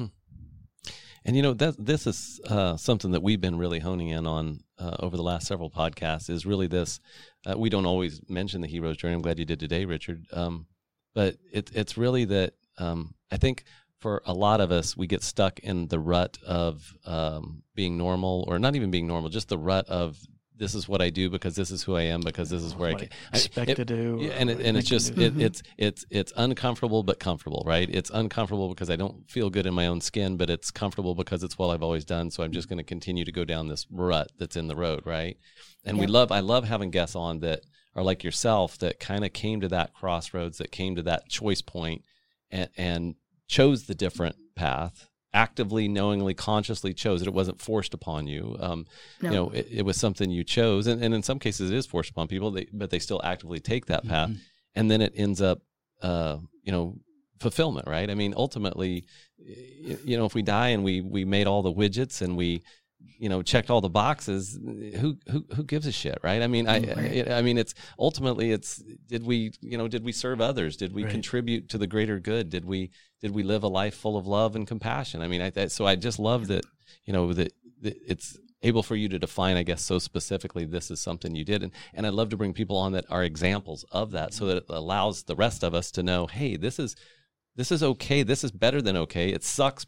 And, this is something that we've been really honing in on over the last several podcasts, is really this. We don't always mention the hero's journey. I'm glad you did today, Richard. But it's really that I think for a lot of us, we get stuck in the rut of being normal, or not even being normal, just the rut of this is what I do because this is who I am, because this is where I expect to do. Yeah, and it's just it's uncomfortable but comfortable, right? It's uncomfortable because I don't feel good in my own skin, but it's comfortable because it's what I've always done. So I'm just going to continue to go down this rut that's in the road, right? And I love having guests on that are like yourself, that kind of came to that crossroads, that came to that choice point, and chose the different path. Actively, knowingly, consciously chose it. It wasn't forced upon you. No. You know, it was something you chose, and in some cases it is forced upon people. But they still actively take that path, and then it ends up, fulfillment, right? I mean, ultimately, if we die and we made all the widgets and we, checked all the boxes, who gives a shit, right? I mean, I mean, it's ultimately did we serve others? Did we contribute to the greater good? Did we live a life full of love and compassion? I mean, so I just love that, that it's able for you to define, I guess, so specifically, this is something you did. And I'd love to bring people on that are examples of that, so that it allows the rest of us to know, hey, this is okay. This is better than okay. It sucks.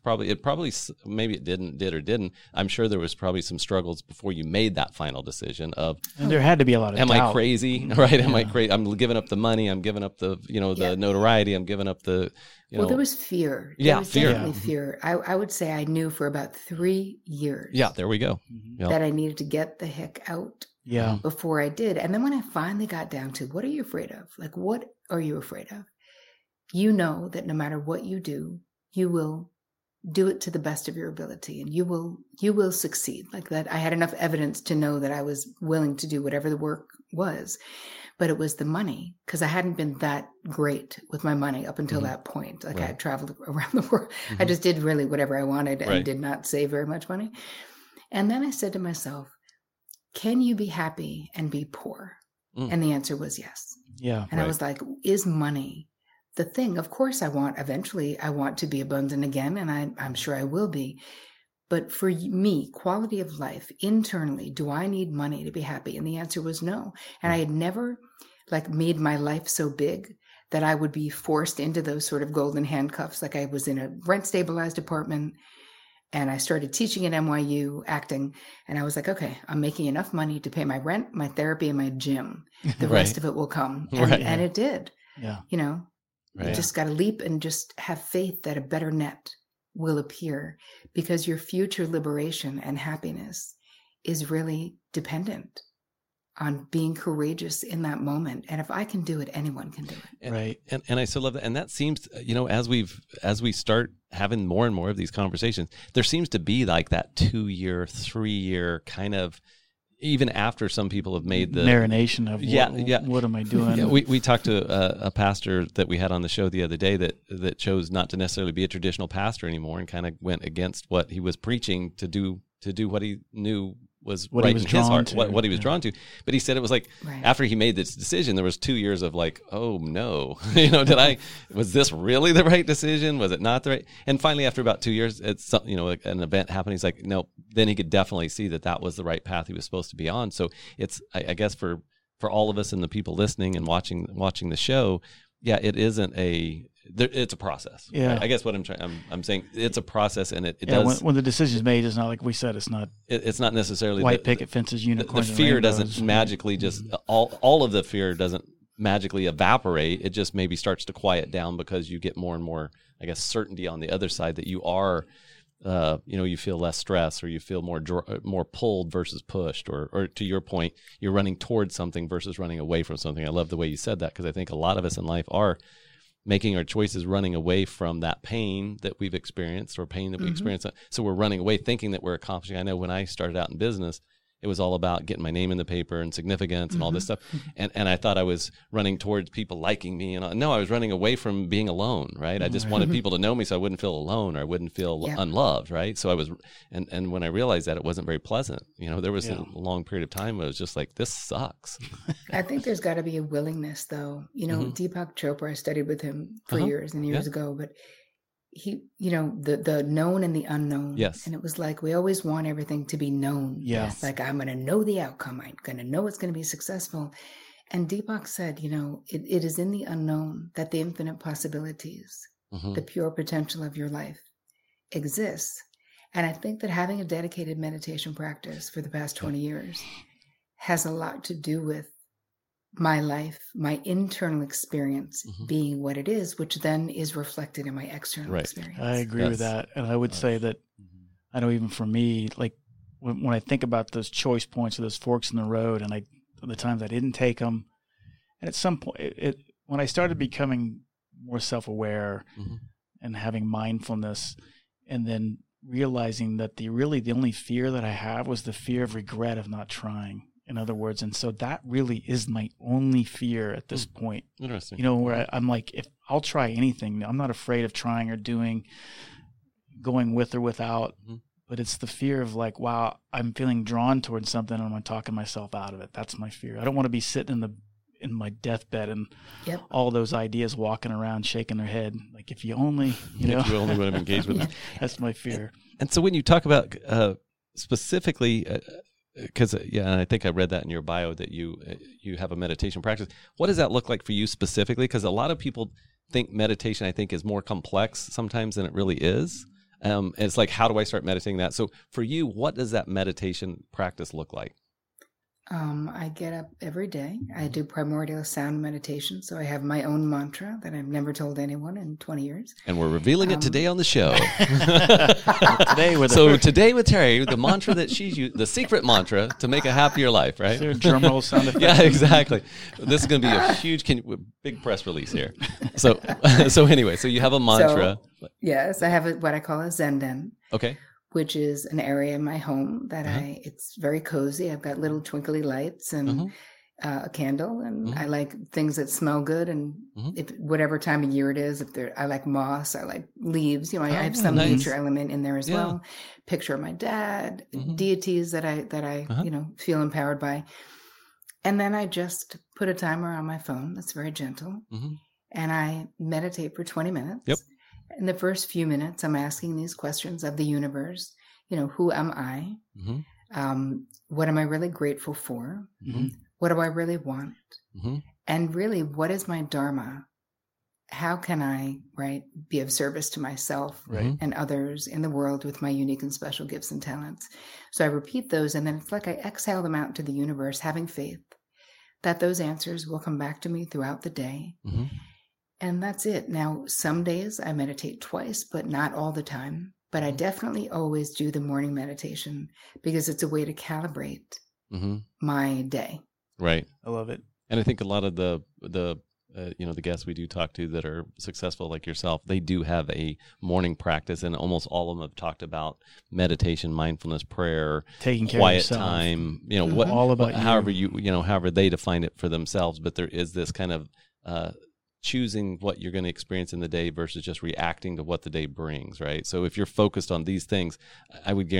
Maybe it did or didn't. I'm sure there was probably some struggles before you made that final decision of, and there had to be a lot of doubt. I crazy? Right. Am I crazy? I'm giving up the money. I'm giving up the, the notoriety. I'm giving up the, Well, there was fear. There was fear. Definitely fear. I would say I knew for about 3 years. Yeah. There we go. Mm-hmm. That I needed to get the heck out. Yeah. Before I did. And then when I finally got down to, what are you afraid of? Like, what are you afraid of? You know that no matter what you do, you will do it to the best of your ability, and you will succeed. Like that, I had enough evidence to know that I was willing to do whatever the work was, but it was the money, because I hadn't been that great with my money up until that point. Like I had traveled around the world. I just did really whatever I wanted and did not save very much money. And then I said to myself, can you be happy and be poor? And the answer was yes. Yeah. And I was like, is money the thing? Of course, eventually I want to be abundant again, and I'm sure I will be. But for me, quality of life internally, do I need money to be happy? And the answer was no. And I had never made my life so big that I would be forced into those sort of golden handcuffs. Like I was in a rent stabilized apartment, and I started teaching at NYU acting. And I was like, okay, I'm making enough money to pay my rent, my therapy, and my gym. The rest of it will come. And it did. Yeah. You just got to leap and just have faith that a better net will appear, because your future liberation and happiness is really dependent on being courageous in that moment. And if I can do it, anyone can do it. And I so love that. And that seems, as we start having more and more of these conversations, there seems to be like that 2-year, 3-year kind of, even after some people have made the marination of what am I doing? Yeah, we talked to a pastor that we had on the show the other day that chose not to necessarily be a traditional pastor anymore, and kind of went against what he was preaching to do what he knew was what right he was in his heart, to. what he was drawn to. But he said it was like after he made this decision, there was 2 years of like, oh no, was this really the right decision? Was it not the right? And finally, after about 2 years, it's like an event happened. He's like, no. Then he could definitely see that was the right path he was supposed to be on. So it's, I guess for all of us and the people listening and watching the show, it isn't it's a process. Yeah. I guess what I'm saying, it's a process, and it does. When the decision is made, it's not like we said, it's not necessarily white picket fences, unicorns. The fear doesn't magically just, all of the fear doesn't magically evaporate. It just maybe starts to quiet down because you get more and more, I guess, certainty on the other side that you are, you feel less stress, or you feel more pulled versus pushed, or to your point, you're running towards something versus running away from something. I love the way you said that, because I think a lot of us in life are making our choices running away from that pain that we've experienced, or pain that we experience. So we're running away thinking that we're accomplishing. I know when I started out in business, it was all about getting my name in the paper and significance and all this stuff. And I thought I was running towards people liking me. And no, I was running away from being alone, right? I just wanted people to know me so I wouldn't feel alone, or I wouldn't feel unloved, right? So I was, and when I realized that, it wasn't very pleasant. There was a long period of time where it was just like, this sucks. I think there's got to be a willingness, though. Deepak Chopra, I studied with him for years and years ago, but he, the known and the unknown. Yes. And it was like, we always want everything to be known. Yes. Like, I'm going to know the outcome. I'm going to know it's going to be successful. And Deepak said, it is in the unknown that the infinite possibilities, the pure potential of your life exists. And I think that having a dedicated meditation practice for the past 20 years has a lot to do with my life, my internal experience being what it is, which then is reflected in my external experience. I agree with that. And I would say that, I know even for me, like when I think about those choice points or those forks in the road, and the times I didn't take them, and at some point, when I started becoming more self-aware and having mindfulness, and then realizing that the only fear that I have was the fear of regret of not trying. In other words, and so that really is my only fear at this point. Interesting. You know, where I'm like, if I'll try anything, I'm not afraid of trying or doing, going with or without, but it's the fear of like, wow, I'm feeling drawn towards something and I'm talking myself out of it. That's my fear. I don't want to be sitting in my deathbed and all those ideas walking around shaking their head. Like, if you only, you know, if you only would have engaged with it. That's my fear. And so when you talk about specifically, because and I think I read that in your bio that you have a meditation practice. What does that look like for you specifically? Because a lot of people think meditation, I think, is more complex sometimes than it really is. It's like, how do I start meditating that? So for you, what does that meditation practice look like? I get up every day. I do primordial sound meditation. So I have my own mantra that I've never told anyone in 20 years. And we're revealing it today on the show. Today with Terry, the mantra that she's used, the secret mantra to make a happier life, right? Is there a drum roll sound effect? Yeah, exactly. This is going to be a huge, big press release here. So anyway, so you have a mantra. So, yes, I have what I call a Zenden. Okay. Which is an area in my home that it's very cozy. I've got little twinkly lights and a candle, and I like things that smell good. And whatever time of year it is, I like moss, I like leaves. You know, I have some nature element in there as well. Picture of my dad, deities that I you know, feel empowered by, and then I just put a timer on my phone that's very gentle, and I meditate for 20 minutes. Yep. In the first few minutes, I'm asking these questions of the universe. You know, who am I? What am I really grateful for? What do I really want? And really, what is my dharma? How can I, be of service to myself and others in the world with my unique and special gifts and talents? So I repeat those, and then it's like I exhale them out to the universe, having faith that those answers will come back to me throughout the day. And that's it. Now, some days I meditate twice, but not all the time. But I definitely always do the morning meditation because it's a way to calibrate my day. Right. I love it. And I think a lot of the guests we do talk to that are successful like yourself, they do have a morning practice, and almost all of them have talked about meditation, mindfulness, prayer, taking care quiet of yourself. Time, you know, all about however they define it for themselves. But there is this kind of choosing what you're going to experience in the day versus just reacting to what the day brings, right? So if you're focused on these things, I would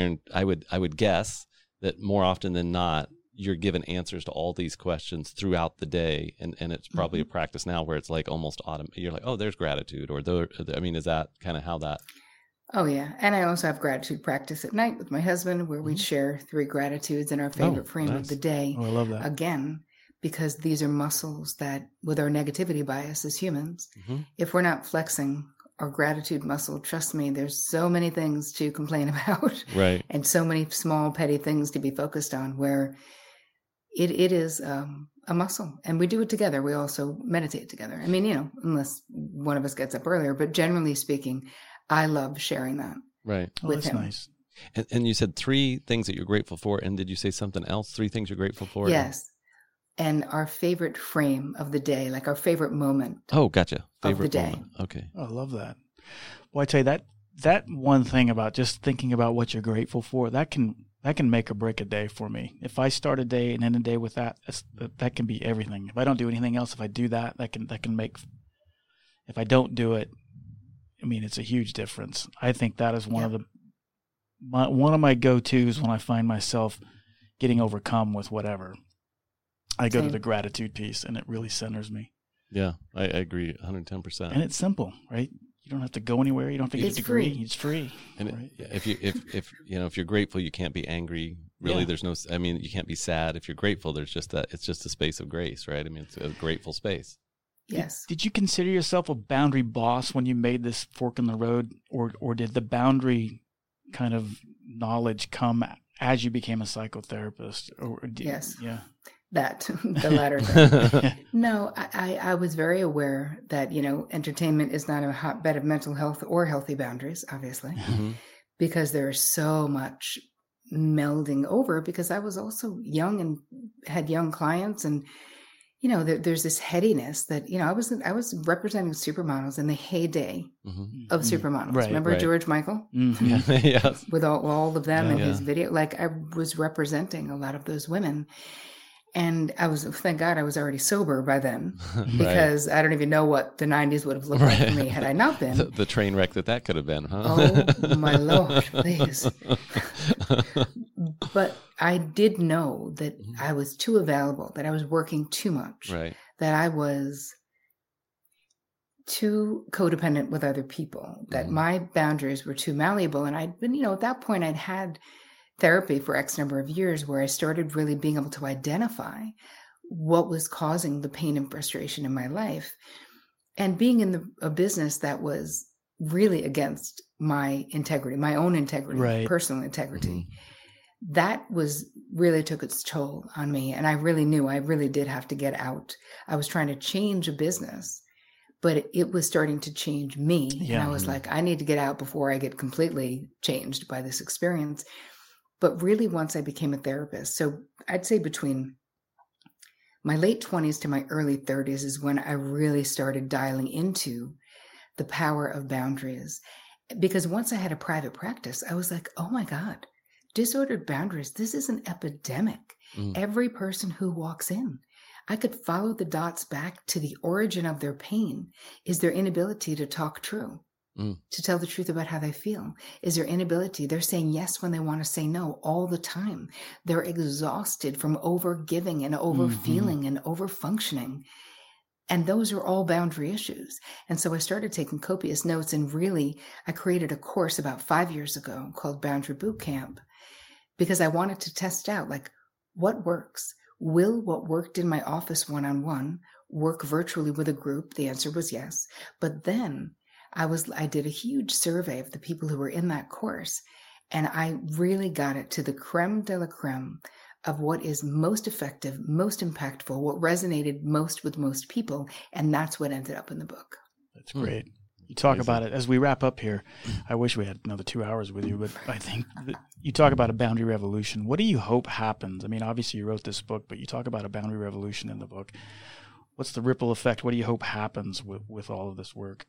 guess that more often than not, you're given answers to all these questions throughout the day, and it's probably a practice now where it's like almost you're like, oh, there's gratitude, or is that kind of how that? Oh yeah, and I also have gratitude practice at night with my husband, where we share 3 gratitudes in our favorite frame of the day. Oh, I love that. Again, because these are muscles that, with our negativity bias as humans, if we're not flexing our gratitude muscle, trust me, there's so many things to complain about, right? And so many small, petty things to be focused on, where it is a muscle, and we do it together. We also meditate together. I mean, you know, unless one of us gets up earlier, but generally speaking, I love sharing that with him. Nice. And you said 3 things that you're grateful for, and did you say something else? 3 things you're grateful for? Yes. And our favorite frame of the day, like our favorite moment. Oh, gotcha. Favorite of the day. Moment. Okay. Oh, I love that. Well, I tell you, that one thing about just thinking about what you're grateful for, that can make or break a day for me. If I start a day and end a day with that can be everything. If I don't do anything else, if I do that can make. If I don't do it, I mean, it's a huge difference. I think that is one of my go-tos when I find myself getting overcome with whatever. I go to the gratitude piece, and it really centers me. Yeah, I agree 110%. And it's simple, right? You don't have to go anywhere. You don't have to get a degree. It's free. And right? if you're grateful, you can't be angry. Really, there's no. I mean, you can't be sad. If you're grateful, there's just that. It's just a space of grace, right? I mean, it's a grateful space. Yes. Did you consider yourself a boundary boss when you made this fork in the road, or did the boundary kind of knowledge come as you became a psychotherapist? Yes. Yeah. That, the latter thing. No, I was very aware that, entertainment is not a hotbed of mental health or healthy boundaries, obviously, because there is so much melding over, because I was also young and had young clients, and there's this headiness that I was representing supermodels in the heyday of supermodels. Right, Remember George Michael? Yes. With all of them in his video, like I was representing a lot of those women. And thank God I was already sober by then, because I don't even know what the 90s would have looked like for me had I not been. The train wreck that could have been, huh? Oh, my Lord, please. But I did know that I was too available, that I was working too much, that I was too codependent with other people, that my boundaries were too malleable. And I'd been, at that point, I'd had therapy for X number of years, where I started really being able to identify what was causing the pain and frustration in my life. And being in a business that was really against my integrity, my own integrity, personal integrity, that really took its toll on me. And I really knew I really did have to get out. I was trying to change a business, but it was starting to change me. And I was like, I need to get out before I get completely changed by this experience. But really, once I became a therapist, so I'd say between my late 20s to my early 30s is when I really started dialing into the power of boundaries. Because once I had a private practice, I was like, oh my God, disordered boundaries, this is an epidemic. Every person who walks in, I could follow the dots back to the origin of their pain, is their inability to talk true. To tell the truth about how they feel, is their inability. They're saying yes when they want to say no all the time. They're exhausted from over giving and over feeling and over functioning. And those are all boundary issues. And so I started taking copious notes, and really I created a course about 5 years ago called Boundary Boot Camp, because I wanted to test out, like, what works? Will what worked in my office one-on-one work virtually with a group? The answer was yes. But then I did a huge survey of the people who were in that course, and I really got it to the creme de la creme of what is most effective, most impactful, what resonated most with most people, and that's what ended up in the book. That's great. You talk about it as we wrap up here. I wish we had another 2 hours with you, but I think that you talk about a boundary revolution. What do you hope happens? I mean, obviously you wrote this book, but you talk about a boundary revolution in the book. What's the ripple effect? What do you hope happens with all of this work?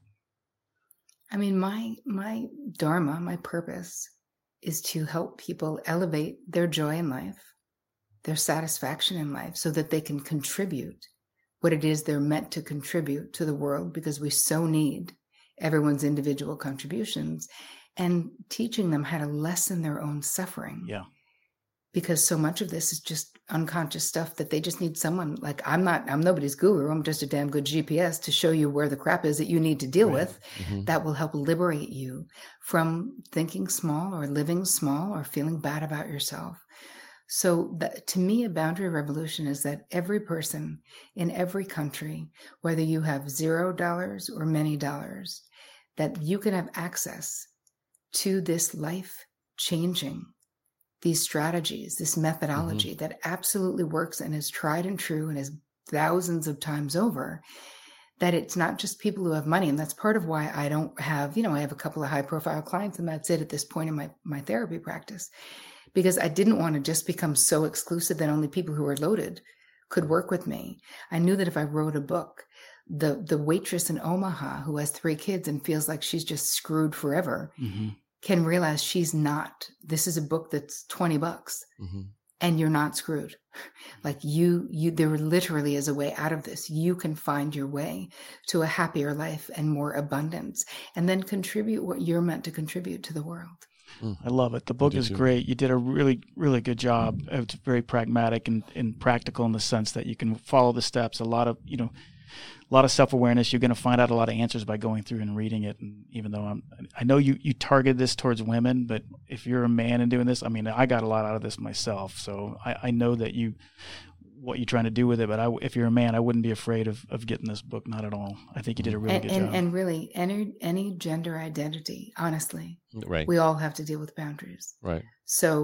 I mean, my dharma, my purpose, is to help people elevate their joy in life, their satisfaction in life, so that they can contribute what it is they're meant to contribute to the world, because we so need everyone's individual contributions, and teaching them how to lessen their own suffering. Yeah. Because so much of this is just unconscious stuff that they just need someone, like, I'm nobody's guru. I'm just a damn good GPS to show you where the crap is that you need to deal with. That will help liberate you from thinking small or living small or feeling bad about yourself. So to me, a boundary revolution is that every person in every country, whether you have $0 or many dollars, that you can have access to this life-changing, these strategies, this methodology that absolutely works and is tried and true and is thousands of times over, that it's not just people who have money. And that's part of why I don't have, I have a couple of high-profile clients, and that's it at this point in my therapy practice, because I didn't want to just become so exclusive that only people who are loaded could work with me. I knew that if I wrote a book, the waitress in Omaha who has 3 kids and feels like she's just screwed forever can realize she's not. This is a book that's $20 and you're not screwed. Like there literally is a way out of this. You can find your way to a happier life and more abundance, and then contribute what you're meant to contribute to the world. I love it. The book is great. You did a really, really good job. It's very pragmatic and practical in the sense that you can follow the steps. A lot of self-awareness. You're going to find out a lot of answers by going through and reading it. And even though I know you target this towards women, but if you're a man and doing this, I mean, I got a lot out of this myself. So I know that what you're trying to do with it. But if you're a man, I wouldn't be afraid of getting this book. Not at all. I think you did a really good job. And really, any gender identity, honestly, right. We all have to deal with boundaries. Right. So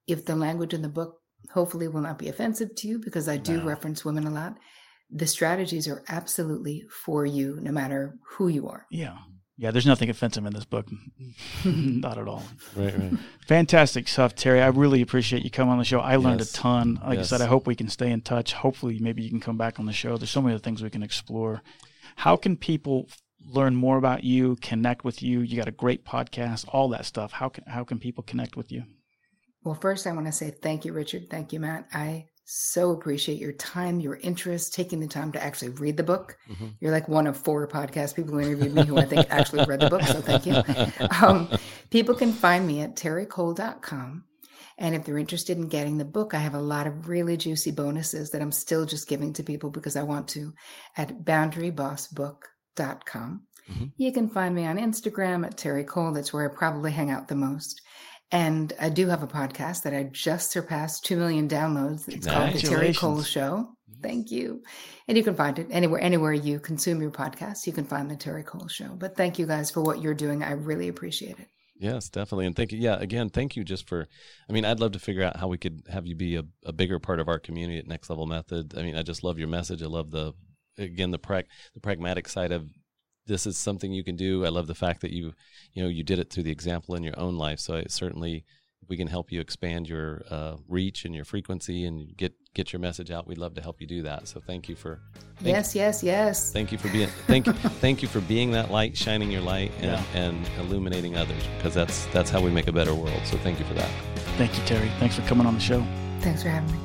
if the language in the book hopefully will not be offensive to you, because I do reference women a lot, the strategies are absolutely for you, no matter who you are. Yeah. Yeah, there's nothing offensive in this book. Not at all. Right. Fantastic stuff, Terry. I really appreciate you coming on the show. I learned a ton. Like I said, I hope we can stay in touch. Hopefully, maybe you can come back on the show. There's so many other things we can explore. How can people learn more about you, connect with you? You got a great podcast, all that stuff. How can people connect with you? Well, first, I want to say thank you, Richard. Thank you, Matt. I so appreciate your time, your interest, taking the time to actually read the book. Mm-hmm. You're like one of 4 podcast people who interviewed me who I think actually read the book, so thank you. People can find me at terrycole.com. And if they're interested in getting the book, I have a lot of really juicy bonuses that I'm still just giving to people because I want to at boundarybossbook.com. Mm-hmm. You can find me on Instagram at Terry Cole. That's where I probably hang out the most. And I do have a podcast that I just surpassed 2 million downloads. It's called The Terry Cole Show. Thank you. And you can find it anywhere you consume your podcast. You can find The Terry Cole Show. But thank you guys for what you're doing. I really appreciate it. Yes, definitely. And thank you. Yeah, again, thank you just for, I'd love to figure out how we could have you be a bigger part of our community at Next Level Method. I just love your message. I love the pragmatic side of this is something you can do. I love the fact that you did it through the example in your own life. So certainly, if we can help you expand your reach and your frequency and get your message out, we'd love to help you do that. So thank you for yes. Thank you for being thank you for being that light, shining your light and illuminating others, because that's how we make a better world. So thank you for that. Thank you, Terry. Thanks for coming on the show. Thanks for having me.